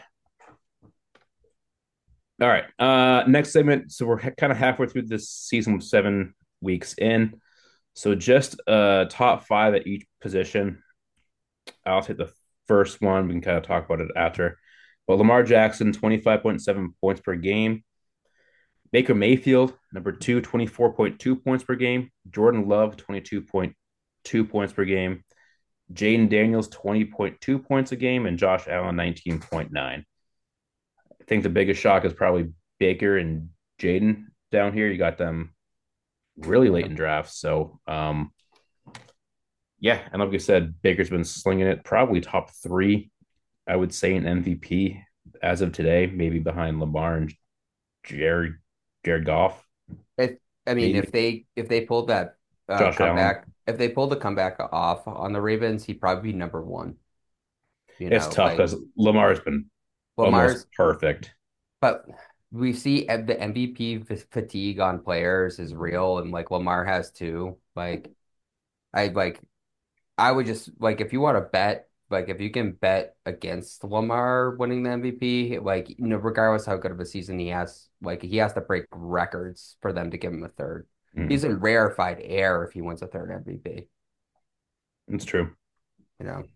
All right. Uh, next segment. So we're ha- kind of halfway through this season with seven weeks in. So just uh top five at each position. I'll take the first one. We can kind of talk about it after. But Lamar Jackson, twenty-five point seven points per game. Baker Mayfield, number two, twenty-four point two points per game. Jordan Love, twenty-two point two points per game. Jaden Daniels, twenty point two points a game. And Josh Allen, nineteen point nine. I think the biggest shock is probably Baker and Jaden down here. You got them really late Yeah. in drafts. So, um, yeah. And like I said, Baker's been slinging it, probably top three, I would say, in M V P as of today, maybe behind Lamar and Jared, Jared Goff, If I mean, maybe if they if they pulled that uh, Josh Allen. comeback, if they pulled the comeback off on the Ravens, he'd probably be number one. You It's know, tough like because Lamar's been almost Lamar's, perfect. but we see ev- the M V P f- fatigue on players is real, and like Lamar has too. Like I like I would just like if you want to bet, like if you can bet against Lamar winning the M V P, like you know, regardless how good of a season he has, like he has to break records for them to give him a third. He's Mm, in rarefied air if he wins a third M V P, it's true. you know.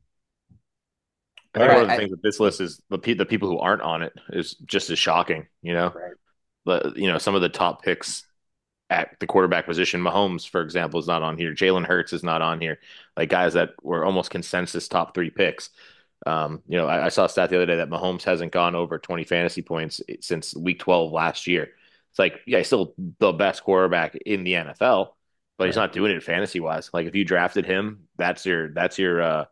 I All think one right. of But the I, things with this list is the pe the people who aren't on it is just as shocking. You know, right. the you know some of the top picks at the quarterback position. Mahomes, for example, is not on here. Jalen Hurts is not on here. Like guys that were almost consensus top three picks. Um, you know, I, I saw a stat the other day that Mahomes hasn't gone over twenty fantasy points since week twelve last year. It's like, yeah, he's still the best quarterback in the N F L, but he's Right. not doing it fantasy wise. Like if you drafted him, that's your that's your uh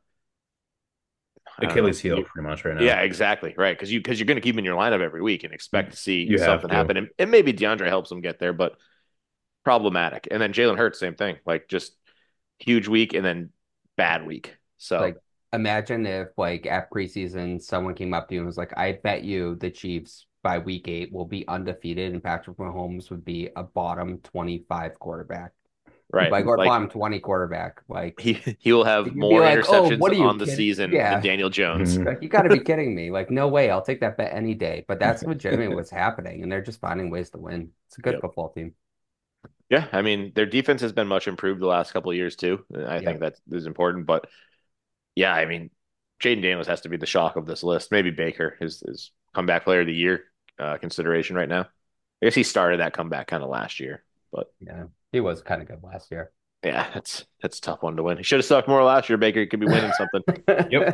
I don't know. Achilles heel, You, pretty much right now. yeah, exactly. Right. Because you because you're going to keep him in your lineup every week and expect to see You have something to. happen. And, and maybe DeAndre helps him get there, but problematic. And then Jalen Hurts, same thing. Like just huge week and then bad week. So Like imagine if like at preseason someone came up to you and was like, "I bet you the Chiefs by week eight will be undefeated and Patrick Mahomes would be a bottom twenty-five quarterback." right, Like or like bottom twenty quarterback. Like he he will have you'd be more like, "Oh, interceptions what are you on the kidding?" season than Yeah. Daniel Jones. Mhm. Like, you got to be kidding me. Like, no way. I'll take that bet any day. But that's legitimately what's happening, and they're just finding ways to win. It's a good Yep. football team. Yeah, I mean their defense has been much improved the last couple of years too. I think Yep. that is important, but yeah, I mean Jaden Daniels has to be the shock of this list. Maybe Baker is is comeback player of the year uh, consideration right now. I guess he started that comeback kind of last year, but Yeah. He was kind of good last year. yeah, that's that's a tough one to win. He should have stuck more last year. Baker could be winning something. Yep.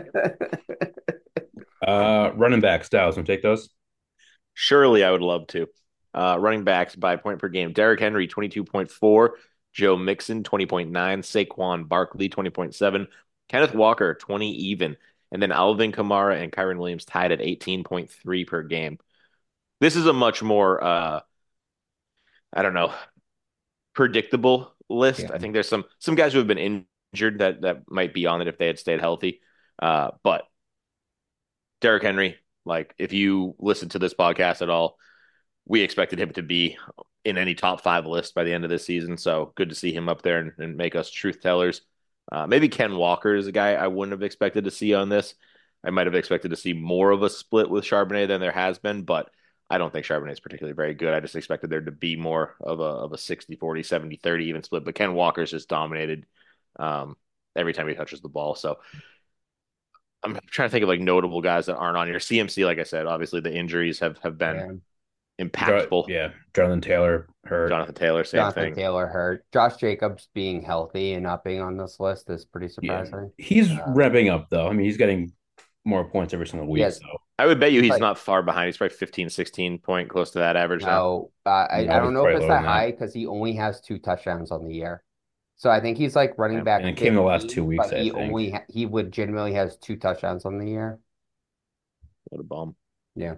Uh, running back styles. Want to take those? Surely, I would love to. Uh, running backs by point per game: Derrick Henry twenty-two point four, Joe Mixon twenty point nine, Saquon Barkley twenty point seven, Kenneth Walker twenty even, and then Alvin Kamara and Kyron Williams tied at eighteen point three per game. This is a much more uh, I don't know, predictable list. Yeah. I think there's some some guys who have been injured that that might be on it if they had stayed healthy. Uh, but Derrick Henry, like if you listen to this podcast at all, we expected him to be in any top five list by the end of this season. So good to see him up there and, and make us truth tellers. Uh, maybe Ken Walker is a guy I wouldn't have expected to see on this. I might have expected to see more of a split with Charbonnet than there has been, but I don't think Charbonnet is particularly very good. I just expected there to be more of a of a sixty forty, seventy thirty even split. But Ken Walker's just dominated um, every time he touches the ball. So I'm trying to think of like notable guys that aren't on here. C M C, like I said, obviously the injuries have have been Yeah. Jo- impactful. yeah, Jonathan Taylor hurt. Jonathan Taylor, same Jonathan thing. Taylor hurt. Josh Jacobs being healthy and not being on this list is pretty Yeah, surprising. he's Uh, revving up though. I mean, he's getting more points every single week. yes, So I would bet you he's like not far behind. He's probably fifteen, sixteen point close to that average now. no, uh, I I no, don't he's know if probably it's lower than that that. high because he only has two touchdowns on the year. So I think he's like running Yeah. And back it came in the last two fifteen, weeks, but I he think. only ha he legitimately has two touchdowns on the year. What a bum. Yeah.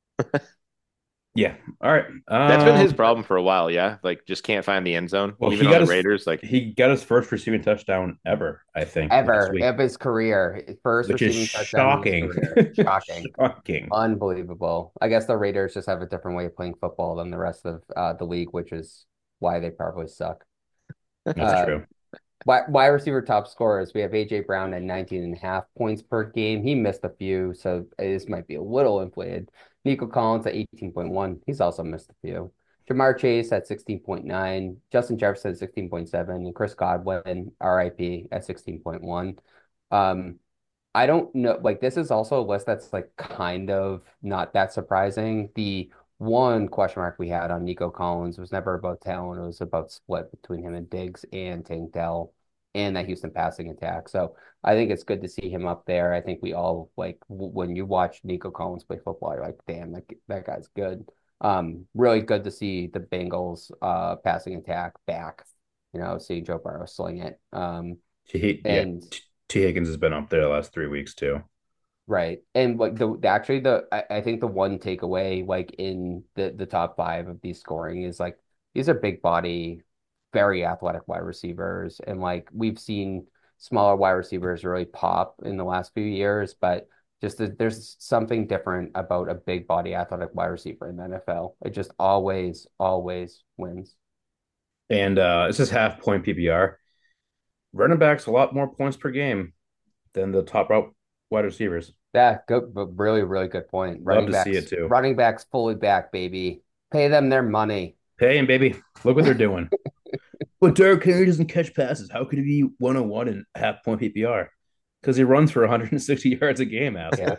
Yeah. All right. That's been Um. his problem for a while, yeah. Like just can't find the end zone. Well, Even he on got the his Raiders, like he got his first receiving touchdown ever, I think, last Ever week, of his career, his first which is receiving touchdown of his shocking. career. Shocking. Shocking. Unbelievable. I guess the Raiders just have a different way of playing football than the rest of uh, the league, which is why they probably suck. That's Um, true. wide, wide receiver top scorers, we have A J Brown at nineteen and a half points per game. He missed a few, so this might be a little inflated. Nico Collins at eighteen point one. He's also missed a few. Jamar Chase at sixteen point nine. Justin Jefferson at sixteen point seven. And Chris Godwin, R I P, at sixteen point one. Um, I don't know. Like, this is also a list that's like kind of not that surprising. The one question mark we had on Nico Collins was never about talent. It was about split between him and Diggs and Tank Dell and that Houston passing attack. So I think it's good to see him up there. I think we all like w when you watch Nico Collins play football, you're like, damn, that that guy's good. Um, really good to see the Bengals uh passing attack back. You know, see Joe Burrow sling it. Um, T, yeah, and T, T Higgins has been up there the last three weeks too. Right. And like the, the actually the I, I think the one takeaway like in the the top five of these scoring is like these are big body, very athletic wide receivers. And like we've seen smaller wide receivers really pop in the last few years, but just that there's something different about a big body athletic wide receiver in the N F L. It just always, always wins. And uh, this is half point P P R. Running backs a lot more points per game than the top route wide receivers. Yeah, good, but really, really good point. Love Running to see backs, it too. running backs fully back, baby. Pay them their money. Hey, and baby, look what they're doing. But Derrick Henry doesn't catch passes. How could he be one oh one in half point P P R? Because he runs for one hundred sixty yards a game, Yeah. asshole.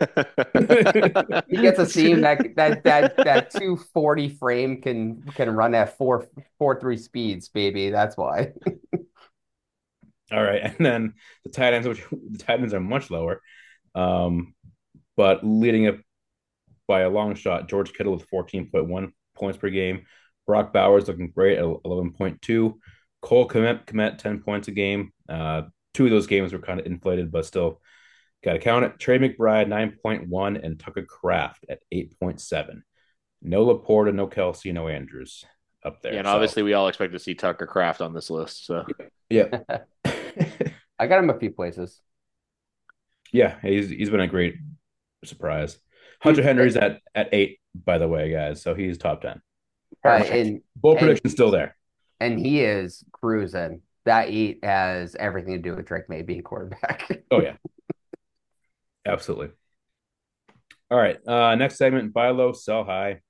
He gets a seam that that that that two forty frame can can run at four four three speeds, baby. That's why. All right, and then the tight ends, which the tight ends are much lower, um, but leading up by a long shot, George Kittle with fourteen point one points per game. Brock Bowers looking great at eleven point two. Cole Kmet, Kmet ten points a game. Uh, two of those games were kind of inflated, but still got to count it. Trey McBride nine point one and Tucker Kraft at eight point seven. No Laporta, no Kelsey, no Andrews up Yeah, there. and So obviously we all expect to see Tucker Kraft on this list. So yeah, I got him a few places. yeah, he's he's been a great surprise. Hunter Henry's at at eight, by the way, guys. So he's top ten. Uh, Perfect. and Bowl and prediction's still there. and he is cruising. That eight has everything to do with Drake May being quarterback. Oh yeah, absolutely. All right. Uh, next segment: buy low, sell high.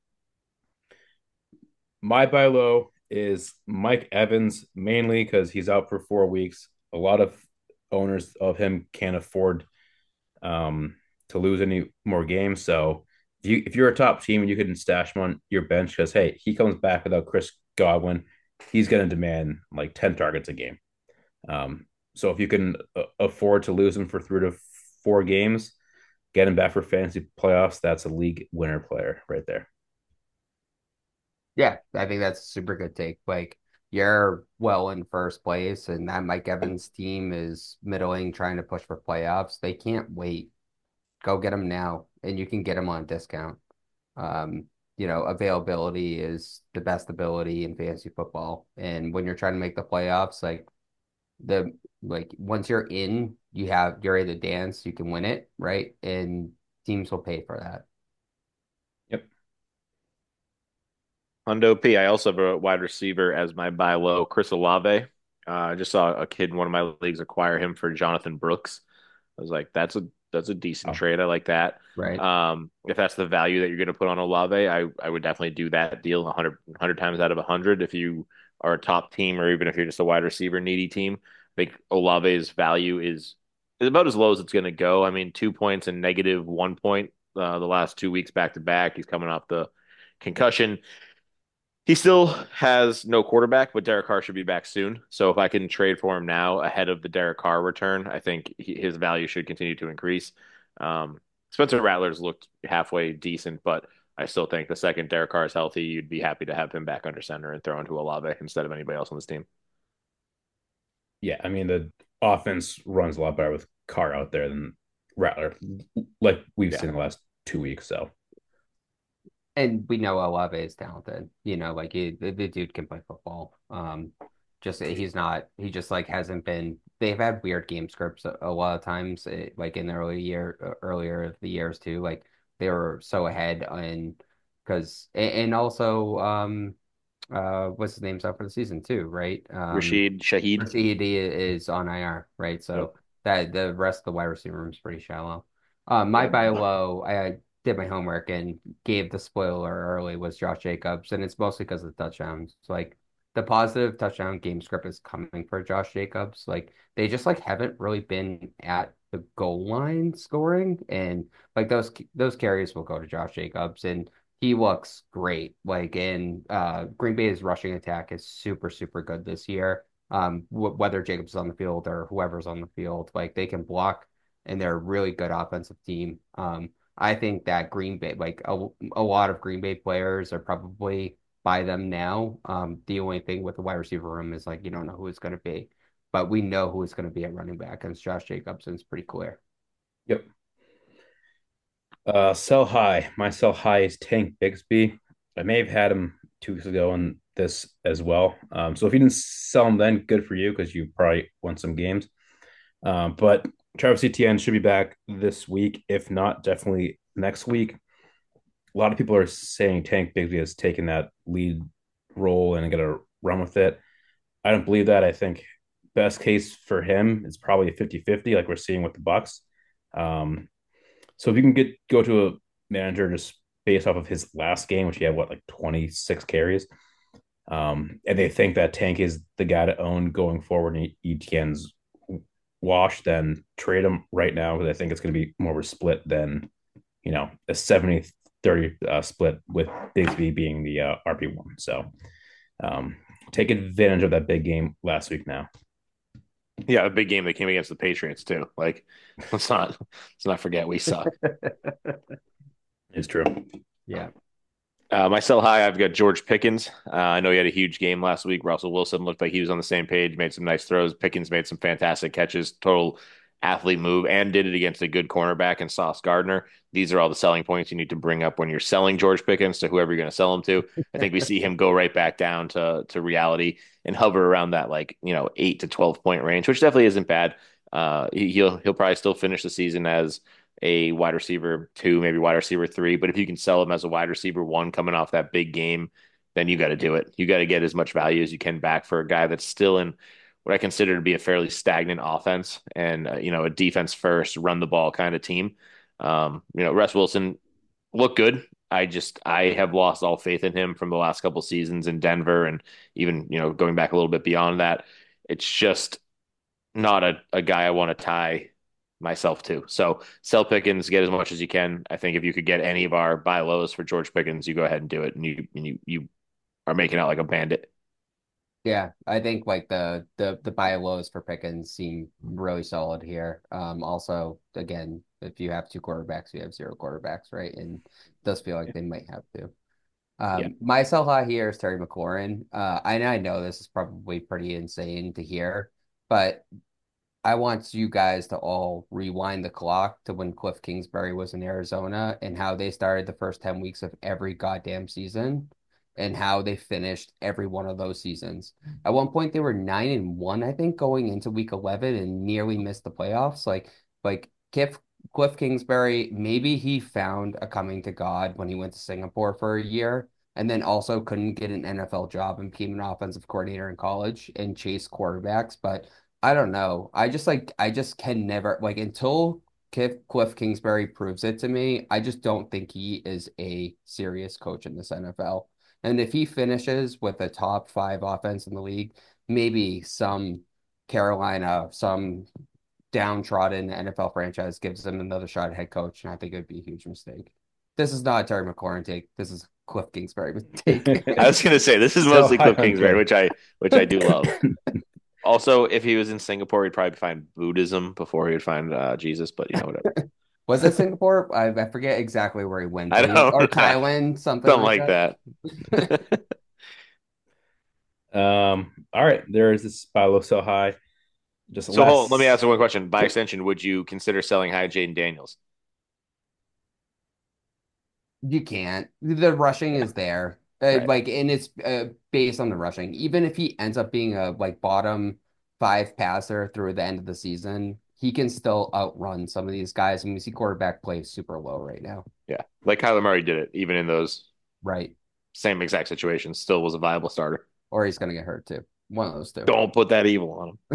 My buy low is Mike Evans mainly because he's out for four weeks. A lot of owners of him can't afford um, to lose any more games. So if you if you're a top team and you can stash him on your bench because hey, he comes back without Chris Godwin, he's going to demand like ten targets a game. Um, so if you can uh, afford to lose him for three to four games, get him back for fantasy playoffs. That's a league winner player right there. Yeah, I think that's a super good take. Like you're well in first place, and that Mike Evans team is middling, trying to push for playoffs. They can't wait. Go get them now, and you can get them on discount. Um, you know, availability is the best ability in fantasy football. And when you're trying to make the playoffs, like the like once you're in, you have you're able to dance, you can win it, right? And teams will pay for that. Yep. Hundo P. I also have a wide receiver as my buy low, Chris Olave. Uh, I just saw a kid in one of my leagues acquire him for Jonathan Brooks. I was like, that's a that's a decent Oh, trade. I like that. Right. Um, if that's the value that you're going to put on Olave, I I would definitely do that deal one hundred, one hundred times out of one hundred if you are a top team or even if you're just a wide receiver needy team. I think Olave's value is is about as low as it's going to go. I mean, two points and negative one point uh, the last two weeks back to back. He's coming off the concussion. He still has no quarterback, but Derek Carr should be back soon. So if I can trade for him now ahead of the Derek Carr return, I think he, his value should continue to increase. Um, Spencer Rattler's looked halfway decent, but I still think the second Derek Carr is healthy, you'd be happy to have him back under center and throw into Olave instead of anybody else on this team. yeah. I mean, the offense runs a lot better with Carr out there than Rattler, like we've Yeah. seen in the last two weeks. So, And we know Olave is talented. You know, like he, the, the dude can play football. Um, just he's not. He just like hasn't been. They've had weird game scripts a, a lot of times. eh, like in the early year, uh, earlier of the years too. Like they were so ahead and because and, and also um uh what's his name's out for the season too, right? Um, Rashid Shaheed. Rashid is on I R, right? yep. So that the rest of the wide receiver room is pretty shallow. Um, my buy low, I did my homework and gave the spoiler early was Josh Jacobs, and it's mostly because of the touchdowns. Like the positive touchdown game script is coming for Josh Jacobs. Like they just like haven't really been at the goal line scoring, and like those those carries will go to Josh Jacobs, and he looks great. Like in uh, Green Bay's rushing attack is super super good this year. Um, w whether Jacobs is on the field or whoever's on the field, like they can block, and they're a really good offensive team. Um, I think that Green Bay, like a, a lot of Green Bay players are probably by them now. Um, the only thing with the wide receiver room is like you don't know who it's going to be, but we know who it's going to be at running back, and it's Josh Jacobs, and it's pretty clear. Yep. Uh, sell high. My sell high is Tank Bigsby. I may have had him two weeks ago on this as well. Um, so if you didn't sell him then, good for you because you probably won some games. Um, but Travis Etienne should be back this week. If not, definitely next week. A lot of people are saying Tank Bigsby has taken that lead role and going to run with it. I don't believe that. I think best case for him is probably a fifty-fifty, like we're seeing with the Bucks. Um, so if you can get go to a manager just based off of his last game, which he had what like twenty-six carries, um, and they think that Tank is the guy to own going forward and Etienne's wash, then trade him right now because I think it's going to be more of a split than you know a seventy thirty uh, split with Bigsby being the uh, R B one. So um, take advantage of that big game last week now. Yeah, a big game that came against the Patriots too. Like, let's not let's not forget we suck. It's true. Yeah. Uh, my sell high, I've got George Pickens. Uh, I know he had a huge game last week. Russell Wilson looked like he was on the same page, made some nice throws. Pickens made some fantastic catches, total athlete move, and did it against a good cornerback in Sauce Gardner. These are all the selling points you need to bring up when you're selling George Pickens to whoever you're going to sell him to. I think we see him go right back down to to reality and hover around that like you know eight to twelve point range, which definitely isn't bad. Uh, he, he'll he'll probably still finish the season as a wide receiver two, maybe wide receiver three. But if you can sell him as a wide receiver one coming off that big game, then you got to do it. You got to get as much value as you can back for a guy that's still in what I consider to be a fairly stagnant offense and uh, you know a defense first, run the ball kind of team. Um, you know, Russ Wilson looked good. I just I have lost all faith in him from the last couple seasons in Denver and even you know going back a little bit beyond that. It's just not a, a guy I want to tie myself to. So sell Pickens, get as much as you can. I think if you could get any of our buy lows for George Pickens, you go ahead and do it, and you and you you are making out like a bandit. Yeah, I think like the the the buy lows for Pickens seem really solid here. Um, also, again, if you have two quarterbacks, you have zero quarterbacks, right? And it does feel like they might have to. Yeah, Um, my sell high here is Terry McLaurin. Uh, I I know this is probably pretty insane to hear, but I want you guys to all rewind the clock to when Cliff Kingsbury was in Arizona and how they started the first ten weeks of every goddamn season and how they finished every one of those seasons. At one point they were nine and one, I think, going into week eleven and nearly missed the playoffs. Like like Cliff Cliff Kingsbury, maybe he found a coming to God when he went to Singapore for a year and then also couldn't get an N F L job and became an offensive coordinator in college and chased quarterbacks, but I don't know. I just like I just can never like until Cliff, Cliff Kingsbury proves it to me. I just don't think he is a serious coach in this N F L. And if he finishes with a top five offense in the league, maybe some Carolina, some downtrodden N F L franchise gives him another shot at head coach, and I think it would be a huge mistake. This is not a Terry McLaurin take. This is Cliff Kingsbury take. I was going to say this is So mostly high Cliff on Kingsbury, Cliff. which I which I do love. Also, if he was in Singapore, he'd probably find Buddhism before he would find uh, Jesus. But you know, whatever. Was it Singapore? I, I forget exactly where he went I to, don't or know. Thailand, something Something like like that. that. Um, all right, there is this buy low, sell high. Just So hold on, let me less. ask you one question. By extension, would you consider selling high Jaden Daniels? You can't. The rushing is there. Uh, Right. like, and it's uh, based on the rushing. Even if he ends up being a like bottom five passer through the end of the season, he can still outrun some of these guys. And we see quarterback play super low right now. Yeah. Like Kyler Murray did it, even in those Right. same exact situations, still was a viable starter. Or he's gonna get hurt too. One of those two. Don't put that evil on him.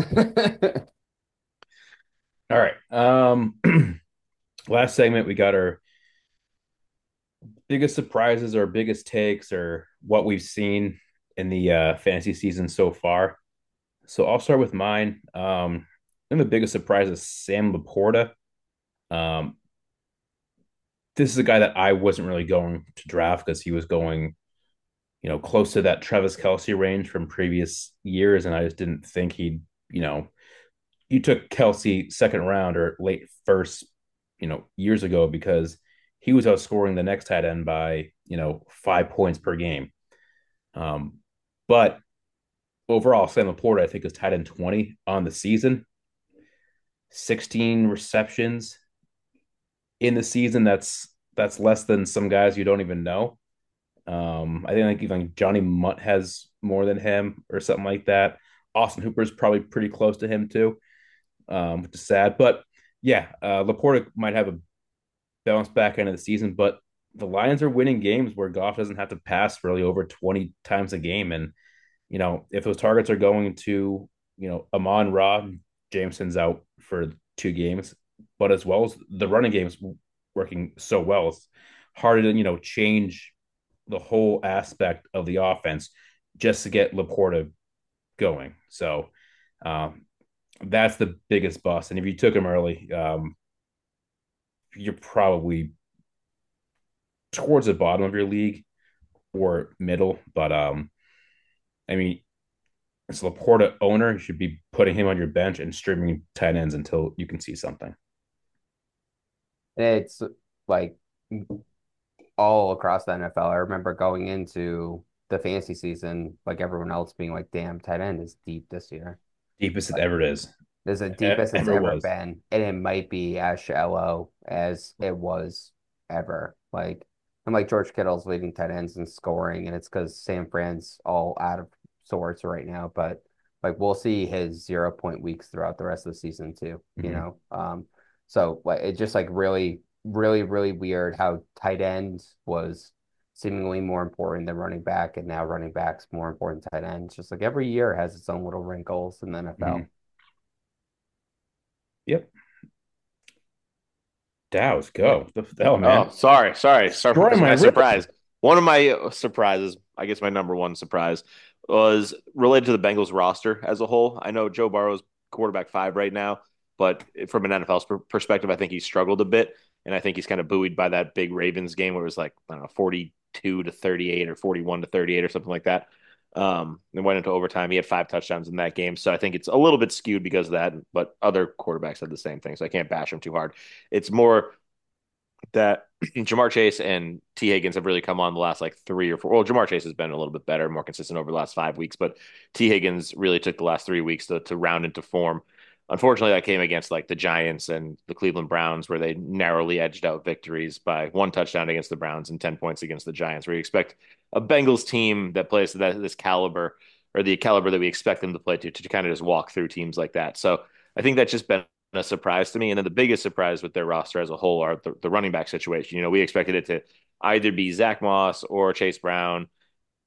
All right. Um, last segment, we got our biggest surprises or biggest takes or what we've seen in the uh, fantasy season so far. So I'll start with mine. Um, and the biggest surprise is Sam Laporta. Um, this is a guy that I wasn't really going to draft because he was going, you know, close to that Travis Kelce range from previous years, and I just didn't think he'd, you know, you took Kelce second round or late first, you know, years ago because he was outscoring the next tight end by, you know, five points per game. Um, but overall, Sam Laporta, I think, is tight end twenty on the season, sixteen receptions in the season. That's that's less than some guys you don't even know. Um, I think like even Johnny Mutt has more than him or something like that. Austin Hooper is probably pretty close to him too, um, which is sad. But yeah, uh, Laporta might have a bounce back end of the season, but the Lions are winning games where Goff doesn't have to pass really over twenty times a game. And, you know, if those targets are going to, you know, Amon Ra, Jameson's out for two games, but as well as the running game's working so well, it's hard to, you know, change the whole aspect of the offense just to get Laporta going. So um, that's the biggest bust. And if you took him early, um, you're probably towards the bottom of your league or middle. But um, I mean, as a Laporta owner, you should be putting him on your bench and streaming tight ends until you can see something. It's like all across the N F L. I remember going into the fantasy season, like everyone else being like, damn, tight end is deep this year. Deepest it Like, ever is. this is the deepest it's Ever ever was. been. And it might be as shallow as it was ever. Like, I'm like George Kittle's leading tight ends and scoring, and it's because Sam Fran's all out of sorts right now. But like we'll see his zero point weeks throughout the rest of the season too, you Mm-hmm. know. Um, so like it just like really, really, really weird how tight end was seemingly more important than running back, and now running back's more important than tight end. It's just like every year has its own little wrinkles in the Mm-hmm. N F L. Yep. Dows, go. The hell, Oh, man. sorry, sorry. Sorry for Destroy missing my my rhythm. surprise. One of my uh, surprises, I guess my number one surprise, was related to the Bengals roster as a whole. I know Joe Burrow's quarterback five right now, but from an N F L perspective, I think he struggled a bit, and I think he's kind of buoyed by that big Ravens game where it was like I don't know forty-two to thirty-eight or forty-one to thirty-eight or something like that. Um, and went into overtime. He had five touchdowns in that game, so I think it's a little bit skewed because of that. But other quarterbacks had the same thing, so I can't bash him too hard. It's more that Jamar Chase and T. Higgins have really come on the last like three or four. Well, Jamar Chase has been a little bit better, more consistent over the last five weeks, but T. Higgins really took the last three weeks to, to round into form. Unfortunately, that came against like the Giants and the Cleveland Browns, where they narrowly edged out victories by one touchdown against the Browns and ten points against the Giants. Where you expect a Bengals team that plays that this caliber or the caliber that we expect them to play to to kind of just walk through teams like that. So I think that's just been a surprise to me. And then the biggest surprise with their roster as a whole are the, the running back situation. You know, we expected it to either be Zach Moss or Chase Brown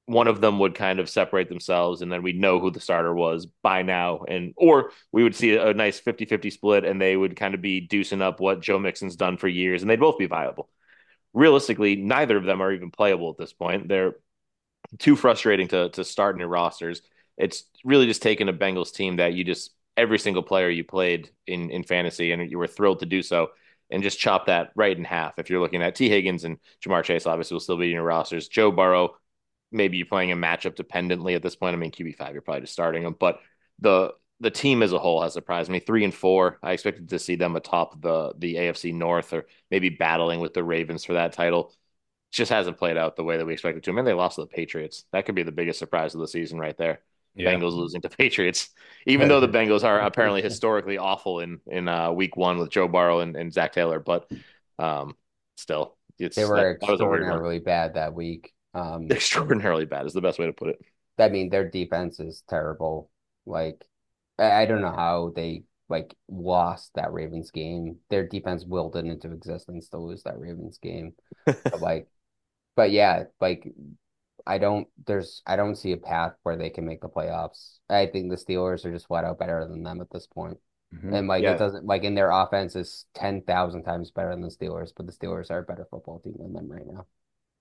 one of them would kind of separate themselves, and then we'd know who the starter was by now. And or we would see a, a nice fifty-fifty split, and they would kind of be deucing up what Joe Mixon's done for years, and they'd both be viable. Realistically, neither of them are even playable at this point. They're too frustrating to to start in your rosters. It's really just taking a Bengals team that you just every single player you played in in fantasy, and you were thrilled to do so, and just chop that right in half. If you're looking at T Higgins and Jamar Chase, obviously will still be in your rosters. Joe Burrow, maybe you're playing a matchup dependently at this point. I mean, Q B five, you're probably just starting him, but the the team as a whole has surprised me. Three and four, I expected to see them atop the the A F C North, or maybe battling with the Ravens for that title. Just hasn't played out the way that we expected to. I mean, they lost to the Patriots. That could be the biggest surprise of the season right there. Yeah. Bengals losing to Patriots, even though the Bengals are apparently historically awful in in uh, week one with Joe Burrow and, and Zach Taylor, but um, still, it's They were that, that was a weird one. extraordinarily bad that week. Um, Extraordinarily bad is the best way to put it. I mean, their defense is terrible. Like, I, I don't know how they like lost that Ravens game. Their defense willed it into existence to lose that Ravens game. But like, but yeah, like I don't there's I don't see a path where they can make the playoffs. I think the Steelers are just flat out better than them at this point. Mhm. And like it Yeah, doesn't like in their offense is ten thousand times better than the Steelers, but the Steelers are a better football team than them right now.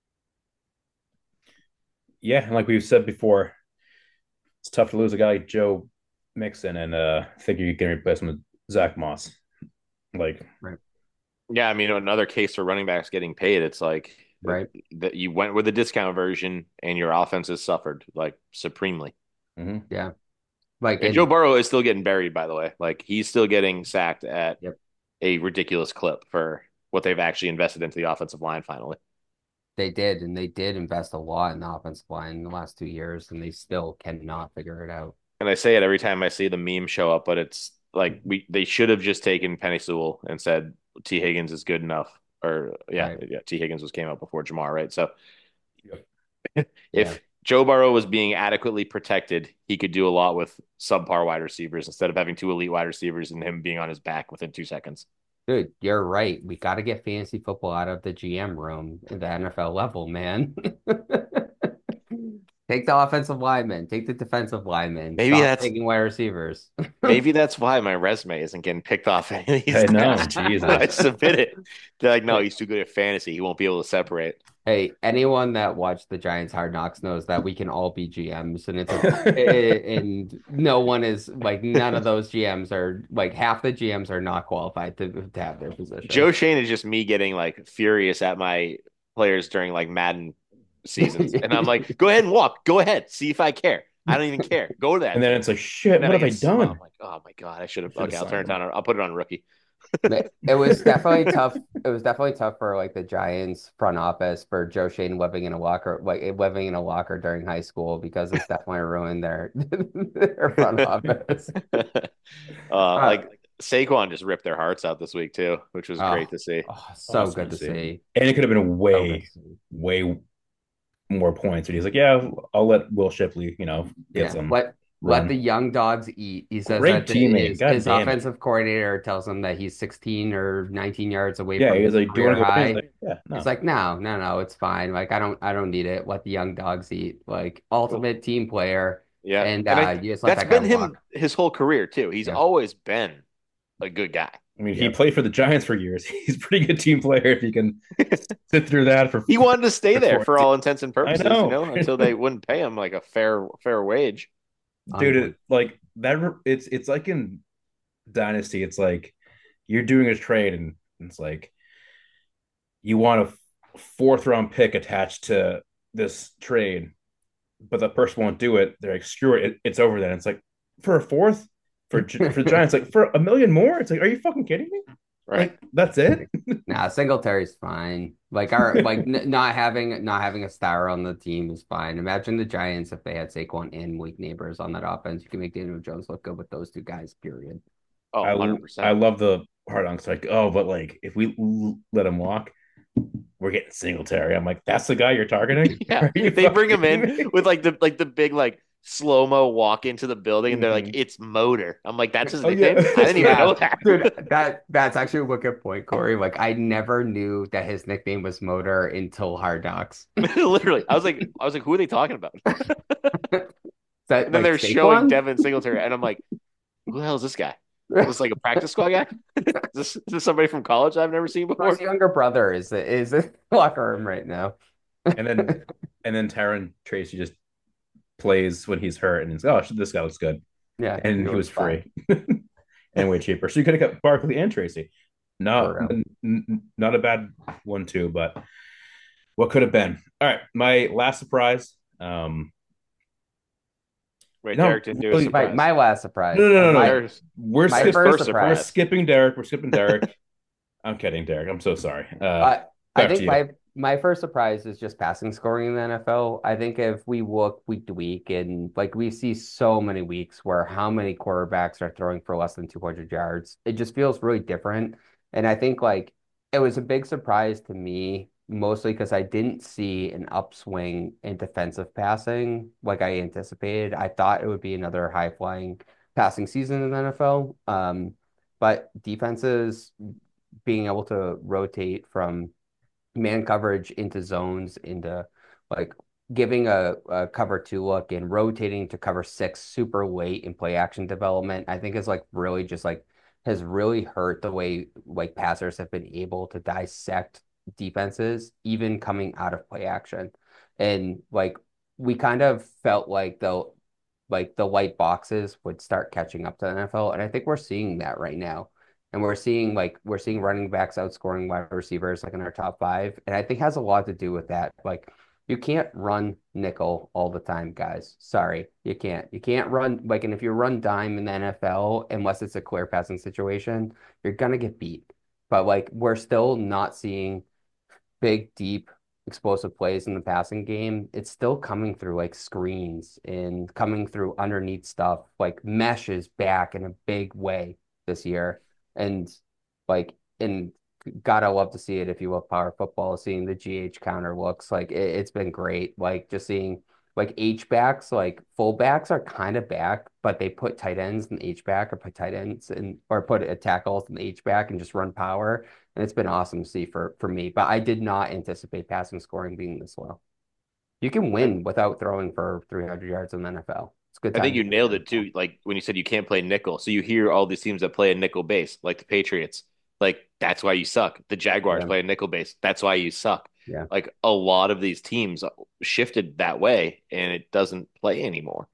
Yeah, and like we've said before, it's tough to lose a guy like Joe Mixon and uh think you can replace him with Zach Moss. Like, Right. yeah. I mean, another case for running backs getting paid. It's like Right. that you went with a discount version, and your offense has suffered like supremely. mhm. Yeah. Like And Joe and Burrow is still getting buried, by the way. Like he's still getting sacked at yep. a ridiculous clip for what they've actually invested into the offensive line finally. They did, and they did invest a lot in the offensive line in the last two years, and they still cannot figure it out. And I say it every time I see the meme show up, but it's like we they should have just taken Penny Sewell and said T Higgins is good enough. Or yeah, Right. yeah, T Higgins was came out before Jamar, right? So Yep. Yeah. if Joe Burrow was being adequately protected, he could do a lot with subpar wide receivers instead of having two elite wide receivers and him being on his back within two seconds. Dude, you're right. We got to get fantasy football out of the G M room at the N F L level, man. Take the offensive linemen, take the defensive linemen. Maybe Stop that's taking wide receivers. maybe that's why my resume isn't getting picked off any of these I know, guys. I Jesus. submit it. They're like, no, he's too good at fantasy. He won't be able to separate. Hey, anyone that watched the Giants Hard Knocks knows that we can all be G Ms, and it's a, and no one is like none of those G Ms are like half the G Ms are not qualified to to have their position. Joe Shane is just me getting like furious at my players during like Madden seasons. And I'm like, go ahead and walk. Go ahead. See if I care. I don't even care. Go to that. And then team. it's like, shit, And then what have I get smoked. done? I'm like, oh my God, I should have. Should have Okay, I'll turn it signed down. I'll put it on rookie. It was definitely tough. It was definitely tough for like the Giants front office for Joe Shane living in a locker, like living in a locker during high school because it's definitely ruined their their front office. uh, Uh, like Saquon just ripped their hearts out this week too, which was oh, great to see. oh, so Awesome good to to see. see. And it could have been So good way, to see. way more points. And he's like, yeah, I'll let Will Shipley, you know, get Yeah, some let let the run. young dogs eat. He says Great that the, teammate. his God his damn it. offensive coordinator tells him that he's sixteen or nineteen yards away Yeah, from he was his like, do you want career to go in? He's high. like, yeah, no. He's like, no, no, no, it's fine. Like, I don't, I don't need it. Let the young dogs eat. Like, ultimate team player, Yeah, and and uh, I you just let that's that guy been him walk. his whole career too. He's Yeah, always been a good guy. I mean, he yep. played for the Giants for years. He's a pretty good team player if he can sit through that for He wanted to stay for there for fourteen. all intents and I purposes, you know. know, until they wouldn't pay him like a fair fair wage. Dude, it, Unbelievable. like that it's it's like in Dynasty, it's like you're doing a trade and it's like you want a fourth round pick attached to this trade, but the person won't do it. They're like, screw it, it it's over then. It's like for a fourth for for the Giants, like for a million more. It's like, are you fucking kidding me? Right. Like that's it? Nah, Singletary's fine. Like our like n not having not having a star on the team is fine. Imagine the Giants if they had Saquon and Malik Neighbors on that offense. You can make Daniel Jones look good with those two guys, period. Oh, I one hundred I percent. love the hard knocks. Like, oh, but like if we l- let him walk, we're getting Singletary. I'm like, that's the guy you're targeting? Yeah. Are you They bring fucking him kidding in me? with like the like the big like slow mo walk into the building and they're like, Mhm. it's Motor. I'm like, that's his Oh yeah. nickname? I didn't even Yeah, know that. dude, that that's actually a good point, Corey. Like, I never knew that his nickname was Motor until Hard Knocks. Literally. I was like, I was like, who are they talking about? Is that And then like they're showing Saquon? Devin Singletary, and I'm like, who the hell is this guy? Is this like a practice squad guy? Is this, is this somebody from college I've never seen His before? younger brother is is in the locker room right now. And then and then Tyron Tracy just plays when he's hurt and he's oh this guy looks good. Yeah, And he he looks was fine free and way cheaper. So you could have kept Barkley and Tracy. for Not real. not a bad one too, but what could have been. All right, my last surprise. Um Right, no, Derek didn't do a really, My surprise. my last no, surprise. no, Uh, no, no. my There's We're my his skip, first first we're surprise. surprise. skipping Derek. We're skipping Derek. I'm kidding, Derek. I'm so sorry. Uh, I I back to think you. my my first surprise is just passing scoring in the N F L. I think if we look week to week and like we see so many weeks where how many quarterbacks are throwing for less than two hundred yards, it just feels really different. And I think like it was a big surprise to me, mostly because I didn't see an upswing in defensive passing like I anticipated. I thought it would be another high flying passing season in the N F L. Um, but defenses being able to rotate from man coverage into zones, into like giving a, a cover two look and rotating to cover six super late in play action development, I think is like really just like has really hurt the way like passers have been able to dissect defenses, even coming out of play action. And like we kind of felt like the like the white boxes would start catching up to the N F L. And I think we're seeing that right now. And we're seeing like we're seeing running backs outscoring wide receivers like in our top five. And I think has a lot to do with that. Like you can't run nickel all the time, guys. Sorry, you can't. You can't run like and if you run dime in the N F L, unless it's a clear passing situation, you're gonna get beat. But like we're still not seeing big, deep, explosive plays in the passing game, it's still coming through like screens and coming through underneath stuff. Like mesh is back in a big way this year. And like, and gotta love to see it if you love power football, seeing the G H counter looks like it, it's been great. Like just seeing like H backs, like fullbacks are kind of back, but they put tight ends in the H back or put tight ends and or put a tackle in the H back and just run power. And it's been awesome to see for for me. But I did not anticipate passing scoring being this low. You can I, win without throwing for three hundred yards in the N F L. It's a good I time think to you be in the nailed it N F L. too. Like when you said you can't play nickel. So you hear all these teams that play a nickel base, like the Patriots. Like that's why you suck. The Jaguars Yeah, play a nickel base. That's why you suck. yeah. Like a lot of these teams shifted that way and it doesn't play anymore.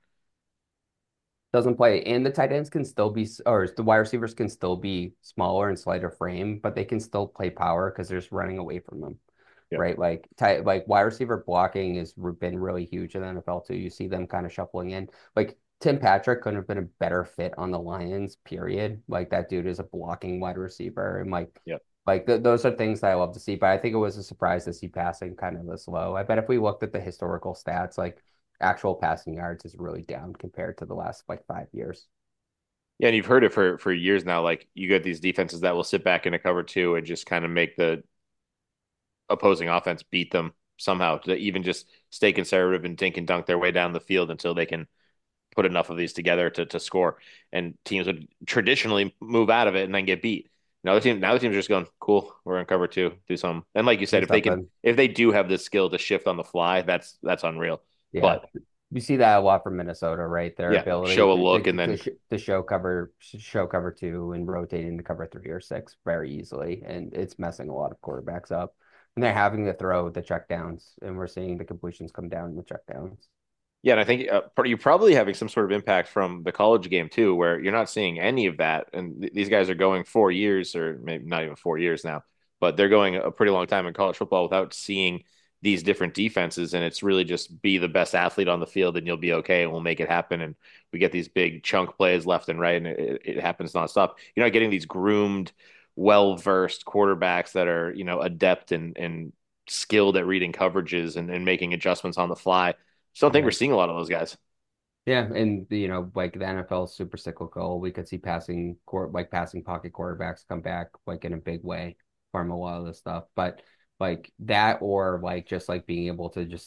Doesn't play, and the tight ends can still be, or the wide receivers can still be smaller and slighter frame, but they can still play power because they're just running away from them, Yeah. right? Like tight, like wide receiver blocking has been really huge in the N F L too. You see them kind of shuffling in. Like Tim Patrick couldn't have been a better fit on the Lions, period. Like that dude is a blocking wide receiver, and like Yeah. like th those are things that I love to see. But I think it was a surprise to see passing kind of this low. I bet if we looked at the historical stats, like actual passing yards is really down compared to the last like five years. Yeah, and you've heard it for for years now. Like you get these defenses that will sit back in a cover two and just kind of make the opposing offense beat them somehow to even just stay conservative and dink and dunk their way down the field until they can put enough of these together to to score. And teams would traditionally move out of it and then get beat. Now the team now the teams are just going, cool, we're in cover two, do something. And like you Do said, if they can something. if they do have the skill to shift on the fly, that's that's unreal. Yeah. But You see that a lot from Minnesota, right? Their yeah, ability show a to to look and to, then sh to show cover show cover two and rotating to cover three or six very easily, and it's messing a lot of quarterbacks up. And they're having to throw the checkdowns, and we're seeing the completions come down in the checkdowns. yeah, and I think uh, you're probably having some sort of impact from the college game too, where you're not seeing any of that. And th these guys are going four years, or maybe not even four years now, but they're going a pretty long time in college football without seeing these different defenses. And it's really just be the best athlete on the field, and you'll be okay, and we'll make it happen. And we get these big chunk plays left and right, and it, it happens nonstop. You're not getting these groomed, well-versed quarterbacks that are, you know, adept and and skilled at reading coverages and, and making adjustments on the fly. Just don't think we're Yeah. seeing a lot of those guys. Yeah, and you know, like the N F L is super cyclical. We could see passing court like passing pocket quarterbacks come back like in a big way from a lot of this stuff. But like that or like just like being able to just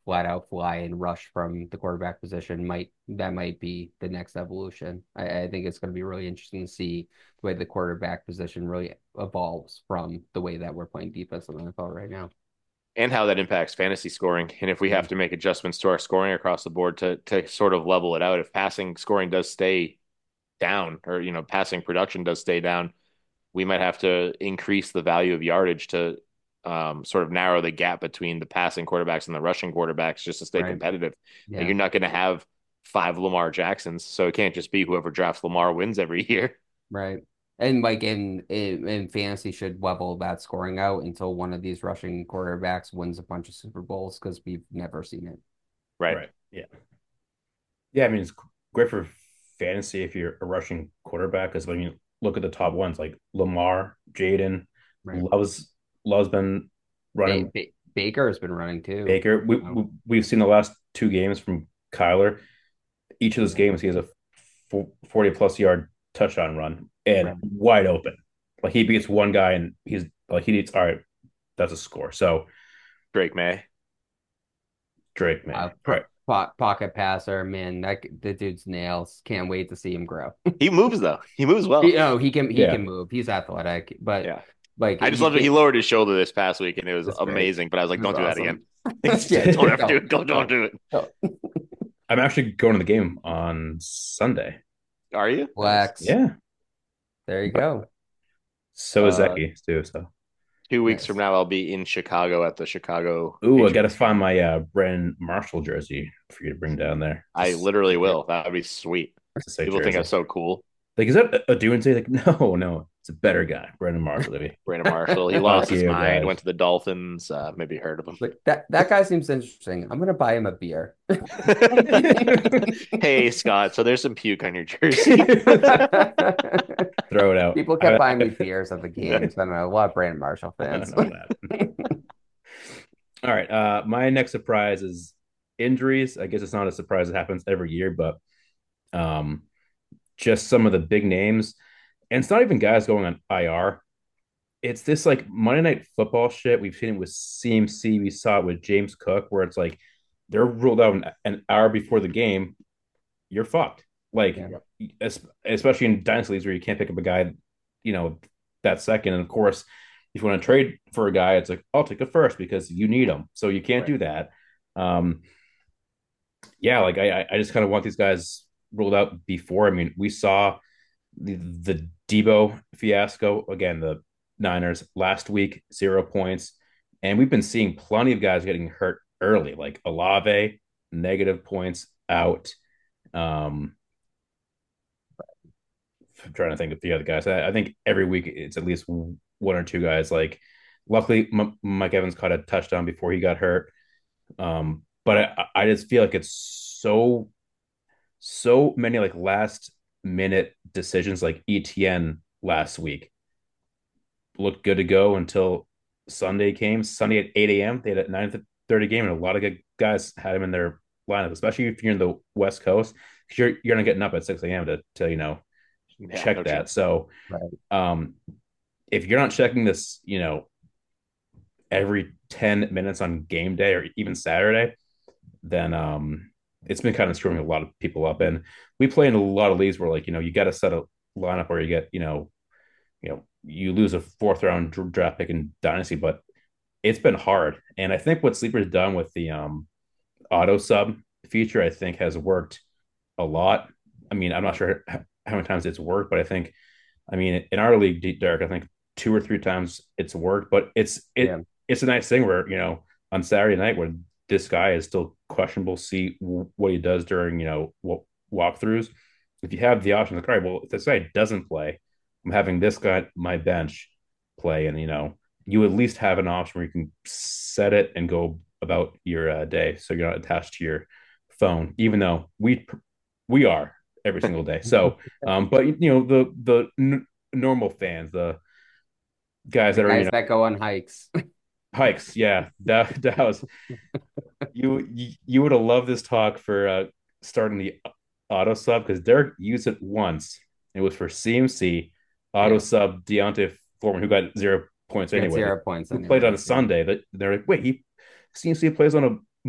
flat out fly and rush from the quarterback position might that might be the next evolution. I, I think it's going to be really interesting to see the way the quarterback position really evolves from the way that we're playing defense in the N F L right now. And how that impacts fantasy scoring. And if we have to make adjustments to our scoring across the board to to sort of level it out, if passing scoring does stay down, or you know, passing production does stay down, we might have to increase the value of yardage to um, sort of narrow the gap between the passing quarterbacks and the rushing quarterbacks just to stay Right. competitive. Yeah. Like, you're not going to have five Lamar Jacksons, so it can't just be whoever drafts Lamar wins every year. Right. And like in, in in fantasy should level that scoring out until one of these rushing quarterbacks wins a bunch of Super Bowls because we've never seen it. Right. Right. Yeah. Yeah. I mean, it's great for fantasy if you're a rushing quarterback, because when you look at the top ones like Lamar, Jaden, Right. Love's Love's been Ba running. Ba Baker has been running too. Baker. We, Oh, we we've seen the last two games from Kyler. Each of those games, he has a forty plus yard touchdown run and right. wide open. Like, he beats one guy and he's like, he needs, all right, that's a score. So Drake May. Drake, man. Uh, All right. po pocket passer, man, that the dude's nails. Can't wait to see him grow. He moves though. He moves well. You know, he can he Yeah. can move. He's athletic, but Yeah. like I just you loved it. He can't- lowered his shoulder this past week and it was That's great. amazing. But I was like, It don't was do that awesome. again. Yeah, don't ever do don't, it. Don't, don't do it. don't. I'm actually going to the game on Sunday. Are you? Flex. Yeah. There you go. So is Uh, Zeki too. So, Two weeks Nice. from now, I'll be in Chicago at the Chicago. ooh, I Patriots. got to find my uh, Brandon Marshall jersey for you to bring down there. I literally will. That would be sweet. It's a sick People think jersey. I'm so cool. Like, is that a, a Doomsday? Like, no, no, it's a better guy, Brandon Marshall. Maybe. Brandon Marshall. He lost his you, mind. guys. Went to the Dolphins. Uh, maybe you heard of him. Like that that guy seems interesting. I'm gonna buy him a beer. Hey, Scott. So there's some puke on your jersey. Throw it out. People kept I- buying me beers at the games. I don't know. A lot of Brandon Marshall I fans. don't know that. All right. Uh, my next surprise is injuries. I guess it's not a surprise. It happens every year, but um, just some of the big names, and it's not even guys going on I R. It's this like Monday Night Football shit. We've seen it with C M C. We saw it with James Cook, where it's like they're ruled out an, an hour before the game. You're fucked. Like, Yeah. es- especially in dynasty leagues where you can't pick up a guy, you know, that second. And of course, if you want to trade for a guy, it's like, I'll take it first because you need him. So you can't Right. do that. Um, yeah, like I, I just kind of want these guys ruled out before. I mean, we saw the, the Debo fiasco again, the Niners last week, zero points. And we've been seeing plenty of guys getting hurt early, like Olave, negative points out. Um, I'm trying to think of the other guys. I, I think every week it's at least one or two guys. Like, luckily, M- Mike Evans caught a touchdown before he got hurt. Um, but I, I just feel like it's so, so many like last minute decisions. Like E T N last week looked good to go until Sunday came. Sunday at eight a m. They had a nine thirty game, and a lot of good guys had him in their lineup, especially if you're in the West Coast. You're you're not getting up at six a m to to you know Yeah, check no that. chance. So, Right. um, if you're not checking this, you know, every ten minutes on game day or even Saturday, then um, it's been kind of screwing a lot of people up. And we play in a lot of leagues where, like, you know, you got to set a lineup where you get, you know, you know, you lose a fourth round draft pick in dynasty, but it's been hard. And I think what Sleeper's done with the um, auto sub feature, I think, has worked a lot. I mean, I'm not sure how many times it's worked, but I think, I mean, in our league, Derek, I think two or three times it's worked. But it's it Yeah. it's a nice thing where, you know, on Saturday night when this guy is still questionable, see what he does during, you know, w- walkthroughs. If you have the option, like, all right, well, if this guy doesn't play, I'm having this guy at my bench play, and you know, you at least have an option where you can set it and go about your uh, day, so you're not attached to your phone, even though we we are every single day. So, um, but you know, the the n- normal fans, the guys that are, you Guys know, that go on hikes. hikes, yeah, that that was you you, you would have loved this talk for uh, starting the auto sub, because Derek used it once. It was for C M C auto Yeah. sub Deontay Foreman, who got zero points Get anyway. zero points Who anyway. played on a Sunday. That they're like, wait, he C M C plays on a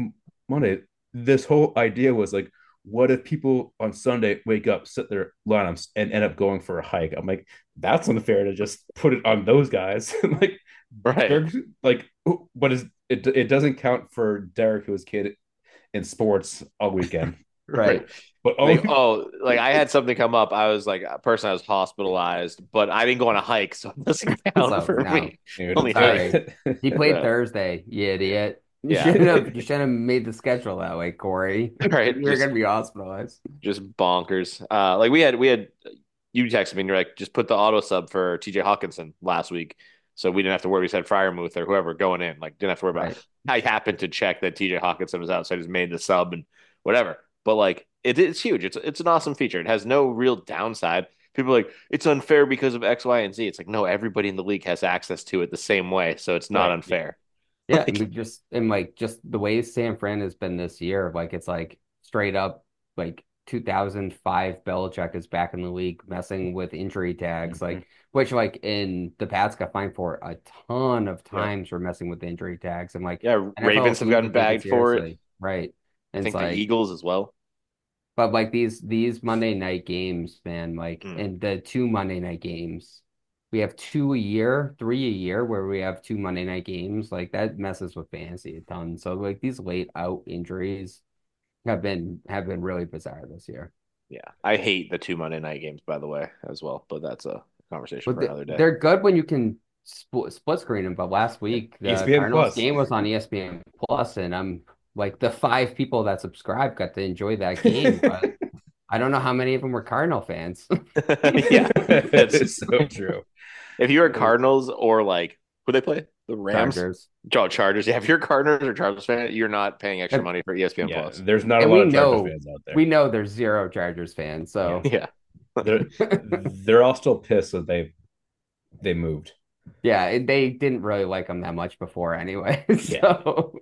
Monday, this whole idea was like, what if people on Sunday wake up, set their lineups, and end up going for a hike? I'm like, that's unfair to just put it on those guys. like, Right. Derek, like, but is it? It doesn't count for Derek, who was kid in sports all weekend. Right. Right. But Like, only oh, like I had something come up. I was like, a person I was hospitalized, but I didn't go on a hike, so it doesn't count So for no, me. dude, Only hike. sorry. He played Yeah. Thursday, you idiot. You Yeah. shouldn't have you shouldn't have made the schedule that way, Corey. Right. You're Just gonna be hospitalized. just bonkers. Uh, like we had we had you texted me and you're like, just put the auto sub for T J Hawkinson last week. So we didn't have to worry. We said Fryermuth or whoever going in. Like didn't have to worry about Right. I happened to check that T J Hawkinson was out, so I just made the sub and whatever. But like it, it's huge. It's it's an awesome feature. It has no real downside. People are like, it's unfair because of X, Y, and Z. It's like, no, everybody in the league has access to it the same way. So it's not right. unfair. Yeah, and we Like, just and like just the way San Fran has been this year, like it's like straight up like two thousand five Belichick is back in the league messing with injury tags, Mhm. like which like in the Pats got fined for a ton of yeah. times for messing with injury tags. And like Yeah, N F L Ravens have seems to gotten take it bagged for it. seriously. Right. I And it's think the like Eagles as well. but like these these Monday night games, man, like Mm. and the two Monday night games, we have two a year, three a year where we have two Monday night games. Like that messes with fantasy a ton. So like these late out injuries have been have been really bizarre this year. Yeah, I hate the two Monday night games, by the way, as well. But that's a conversation But for th another day. they're good when you can split split screen them. But last week the E S P N Cardinals Plus. game was on E S P N Plus, and I'm like the five people that subscribed got to enjoy that game, but I don't know how many of them were Cardinal fans. Yeah, it's It's so true. if you're a Cardinals or like who they play, the Rams, Chargers. Joe Chargers. Yeah, if you're a Cardinals or Chargers fan, you're not paying extra money for E S P N Yeah, Plus. there's not a And lot we of Chargers know fans out there. we know there's zero Chargers fans, so Yeah, They're they're all still pissed that they they moved. yeah, it, they didn't really like them that much before anyway. Yeah. So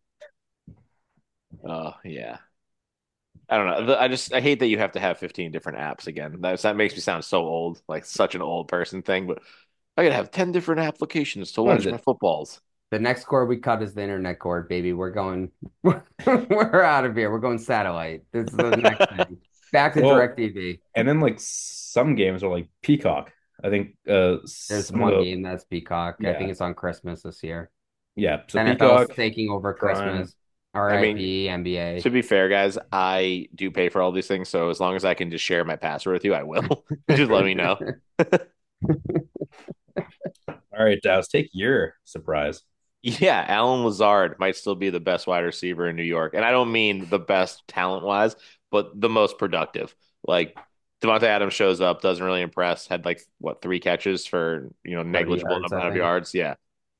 uh, yeah. I don't know. The- I just I hate that you have to have fifteen different apps again. That's, that makes me sound so old, like such an old person thing. But I gotta have ten different applications to What is watch my it? footballs. the next cord we cut is the internet cord, baby. We're going we're out of here. We're going satellite. This is the next thing. Back to Well, DirecTV. and then like some games are like Peacock. I think uh There's some of one the game that's Peacock. I think yeah it's on Christmas this year. yeah. So N F L's Peacock, taking over Prime. Christmas. I mean, R I P N B A. to be fair, guys, I do pay for all these things, so as long as I can just share my password with you, I will. Just let me know. All right, Dallas, take your surprise. Yeah, Alan Lazard might still be the best wide receiver in New York. And I don't mean the best talent wise, but the most productive. Like Devontae Adams shows up, doesn't really impress, had like what, three catches for, you know, thirty negligible yards, I amount of think. yards. Yeah.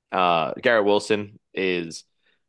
Uh Garrett Wilson is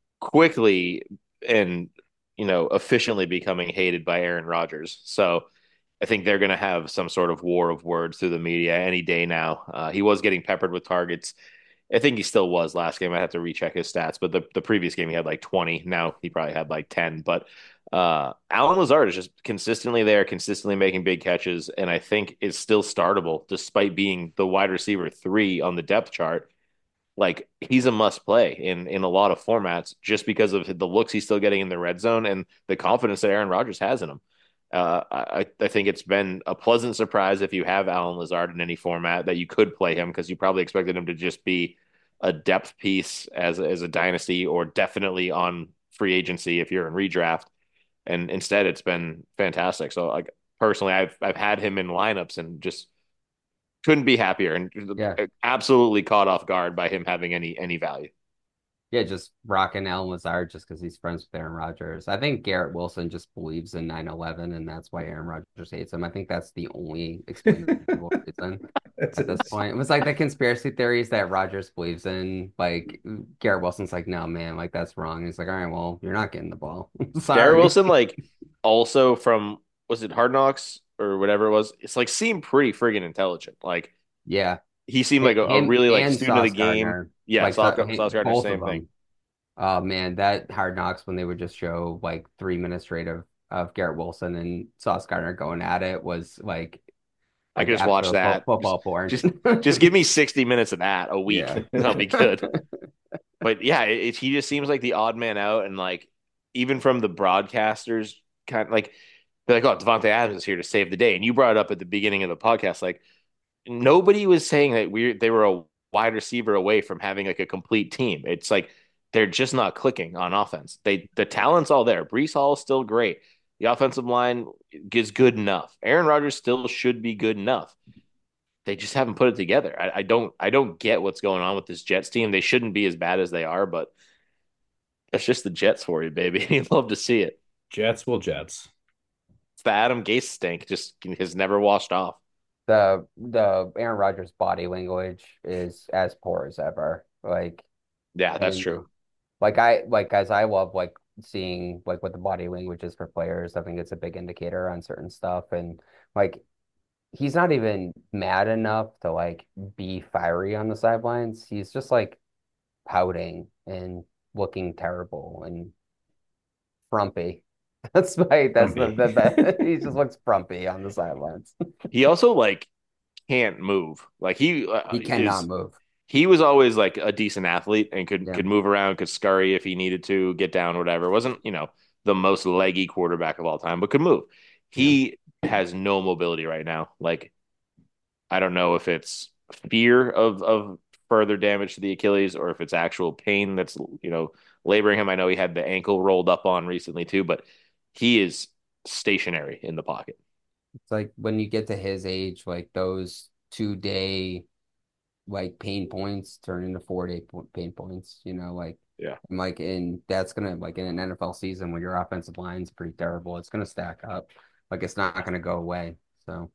quickly and you know efficiently becoming hated by Aaron Rodgers. So I think they're going to have some sort of war of words through the media any day now. Uh, he was getting peppered with targets. I think he still was last game. I have to recheck his stats, but the, the previous game he had like twenty. Now he probably had like ten. But uh, Alan Lazard is just consistently there, consistently making big catches, and I think is still startable despite being the wide receiver three on the depth chart. Like he's a must play in in a lot of formats just because of the looks he's still getting in the red zone and the confidence that Aaron Rodgers has in him. Uh, I I think it's been a pleasant surprise if you have Alan Lazard in any format that you could play him because you probably expected him to just be a depth piece as as a dynasty or definitely on free agency if you're in redraft. And instead, it's been fantastic. So like personally, I've I've had him in lineups and just couldn't be happier and Yeah. absolutely caught off guard by him having any any value. Yeah, just rocking Alan Lazard just because he's friends with Aaron Rodgers. I think Garrett Wilson just believes in nine eleven, and that's why Aaron Rodgers hates him. I think that's the only explainable reason at this point. It was like the conspiracy theories that Rodgers believes in. Like Garrett Wilson's like, no, man, like that's wrong. He's like, all right, well, you're not getting the ball. Garrett Sorry. Wilson, like also from was it Hard Knocks or whatever it was? It's like seemed pretty friggin' intelligent. Like Yeah. he seemed like a, a And really like and student of the Sauce game. Gardner. Yeah, Like Sauce, so- Sauce Gardner, both of same thing. them. Oh man, that Hard Knocks when they would just show like three minutes straight of, of Garrett Wilson and Sauce Gardner going at it was like I like could just watch absolute that. fo- football porn. Just just give me sixty minutes of that a week. Yeah. That'll be good. But yeah, it, it, he just seems like the odd man out, and like even from the broadcasters, kind of like they're like, "Oh, Devontae Adams is here to save the day," and you brought it up at the beginning of the podcast, like nobody was saying that we they were a wide receiver away from having like a complete team. It's like they're just not clicking on offense. They the talent's all there. Brees Hall is still great. The offensive line is good enough. Aaron Rodgers still should be good enough. They just haven't put it together. I, I don't I don't get what's going on with this Jets team. They shouldn't be as bad as they are, but that's just the Jets for you, baby. You'd love to see it. Jets will Jets. It's the Adam Gase stink. Just has never washed off. The the Aaron Rodgers body language is as poor as ever. Like, Yeah, that's and true. like I like guys, I love like seeing like what the body language is for players. I think it's a big indicator on certain stuff. And like he's not even mad enough to like be fiery on the sidelines. He's just like pouting and looking terrible and frumpy. That's my that's the, Grumpy. the best. He just looks frumpy on the sidelines. He also like can't move. Like he uh, He cannot is move. he was always like a decent athlete and could Yeah. could move around, could scurry if he needed to, get down, whatever. Wasn't, you know, the most leggy quarterback of all time, but could move. Yeah. He has no mobility right now. Like I don't know if it's fear of of further damage to the Achilles or if it's actual pain that's, you know, laboring him. I know he had the ankle rolled up on recently too, but he is stationary in the pocket. It's like when you get to his age, like those two day like pain points turn into four day po- pain points, you know, like Yeah, and like in that's gonna like in an N F L season when your offensive line's pretty terrible, it's gonna stack up. Like it's not gonna go away. So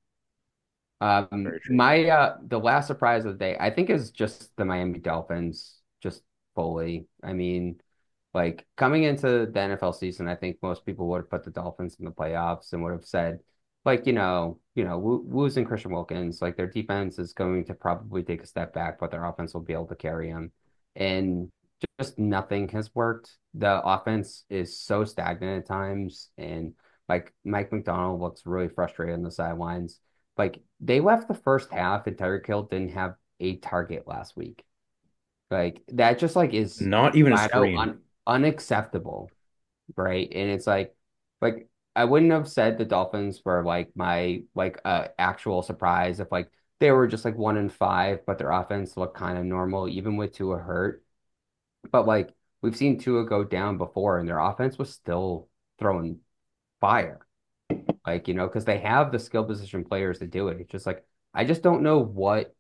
um very true. my uh the last surprise of the day, I think is just the Miami Dolphins, just fully. I mean, like coming into the N F L season, I think most people would have put the Dolphins in the playoffs and would have said, like, you know, you know, Wu- losing Christian Wilkins, like their defense is going to probably take a step back, but their offense will be able to carry them. And just nothing has worked. The offense is so stagnant at times, and like Mike McDonald looks really frustrated on the sidelines. Like they left the first half, and Tyreek Hill didn't have a target last week. Like that just like is Not even a flat out screen. un unacceptable, right? And it's like like I wouldn't have said the Dolphins were like my like uh actual surprise if like they were just like one and five, but their offense looked kind of normal, even with Tua hurt. But like we've seen Tua go down before, and their offense was still throwing fire. Like, you know, because they have the skill position players to do it. It's just like I just don't know what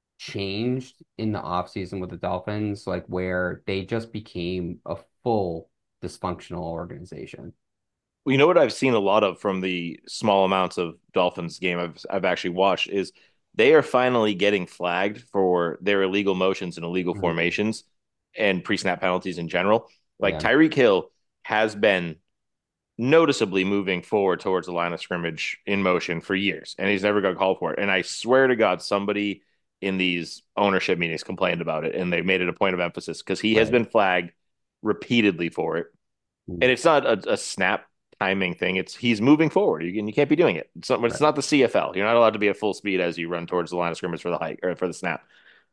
changed in the offseason with the Dolphins, like where they just became a full dysfunctional organization. Well, you know what I've seen a lot of from the small amounts of Dolphins game I've I've actually watched is they are finally getting flagged for their illegal motions and illegal Mhm. formations and pre-snap penalties in general. Like Yeah, Tyreek Hill has been noticeably moving forward towards the line of scrimmage in motion for years, and he's never got called for it. And I swear to God, somebody in these ownership meetings complained about it, and they made it a point of emphasis because he has right. been flagged repeatedly for it. Mhm. And it's not a, a snap timing thing. It's he's moving forward. You, can, you can't be doing it. It's not, it's Right. not the C F L. You're not allowed to be at full speed as you run towards the line of scrimmage for the hike or for the snap.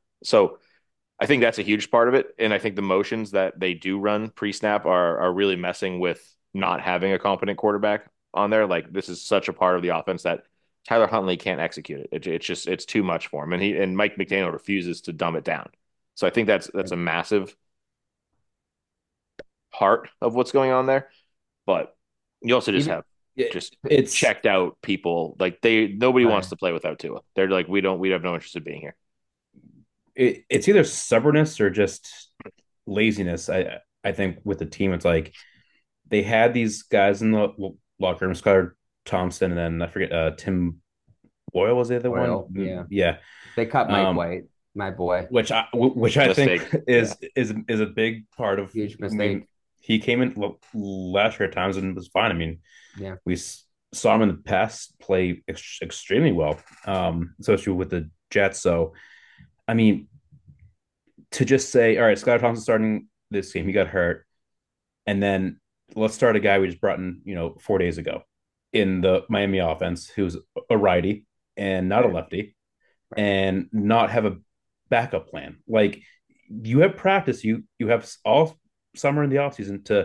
So I think that's a huge part of it. And I think the motions that they do run pre-snap are are really messing with not having a competent quarterback on there. Like this is such a part of the offense that Tyler Huntley can't execute it. it it's just it's too much for him. And he and Mike McDaniel refuses to dumb it down. So I think that's that's a massive part of what's going on there. But you also just Even have It, just it's checked out people. Like they nobody wants right. to play without Tua. They're like, we don't we have no interest in being here. it, it's either stubbornness or just laziness. I I think with the team, it's like they had these guys in the locker room, Skylar Thompson, and then I forget uh, Tim Boyle was the other one. Oil. Yeah. Yeah, They cut Mike um, White, my boy. which I which I think Mistake. Yeah. is is is a big part of. Huge I mean, mistake. he came in last year at times and was fine. I mean, Yeah. we saw him in the past play ex- extremely well, um, especially with the Jets. So, I mean, to just say, all right, Skylar Thompson starting this game, he got hurt, and then let's start a guy we just brought in, you know, four days ago in the Miami offense, who's a righty and not a lefty, Right. and not have a backup plan. Like you have practice, you you have all summer in the offseason to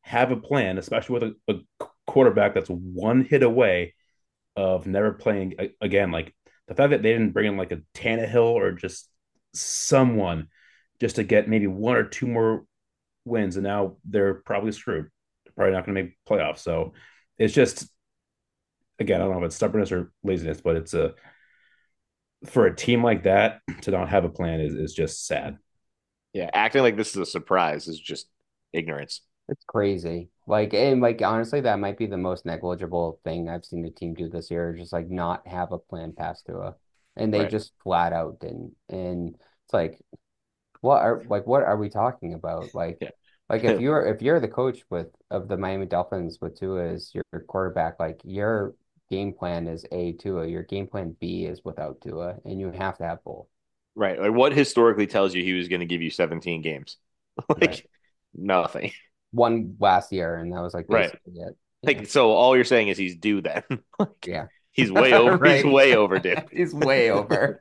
have a plan, especially with a, a quarterback that's one hit away of never playing again. Like the fact that they didn't bring in like a Tannehill or just someone just to get maybe one or two more wins, and now they're probably screwed. They're probably not going to make playoffs. So it's just, again, I don't know if it's stubbornness or laziness, but it's a for a team like that to not have a plan is, is just sad. Yeah, acting like this is a surprise is just ignorance. It's crazy. Like, and like honestly, that might be the most negligible thing I've seen the team do this year, just like not have a plan pass to a, and they Right. just flat out didn't. And it's like, what are like what are we talking about? Like, Yeah. like if you're if you're the coach with of the Miami Dolphins with Tua as your quarterback, like your game plan is A, Tua, your game plan B is without Tua, and you have to have both. Right. Like what historically tells you he was going to give you seventeen games? Like Right. nothing. One last year, and that was like Right. basically it. Yeah. Like so all you're saying is he's due then. Like Yeah. he's way over he's Right. way overdue. He's way over.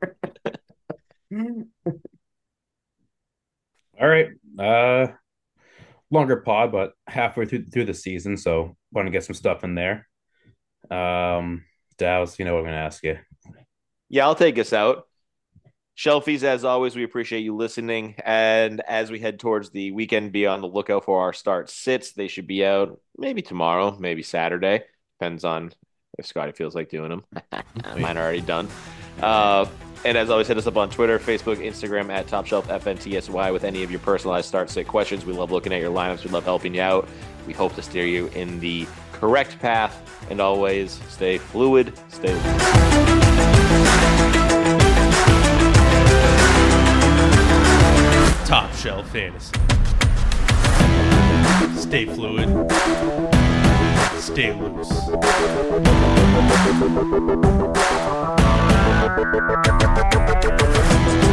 All right. Uh longer pod, but halfway through through the season, so want to get some stuff in there. Um Dallas, you know what I'm gonna ask you. Yeah, I'll take us out. Shelfies, as always, we appreciate you listening. And as we head towards the weekend, be on the lookout for our start sits. They should be out maybe tomorrow, maybe Saturday. Depends on if Scotty feels like doing them. Mine are already done. Uh, and as always, hit us up on Twitter, Facebook, Instagram at Top Shelf F N T S Y with any of your personalized start sit questions. We love looking at your lineups. We love helping you out. We hope to steer you in the correct path. And always stay fluid, stay Top Shelf Fantasy. Stay fluid. Stay loose.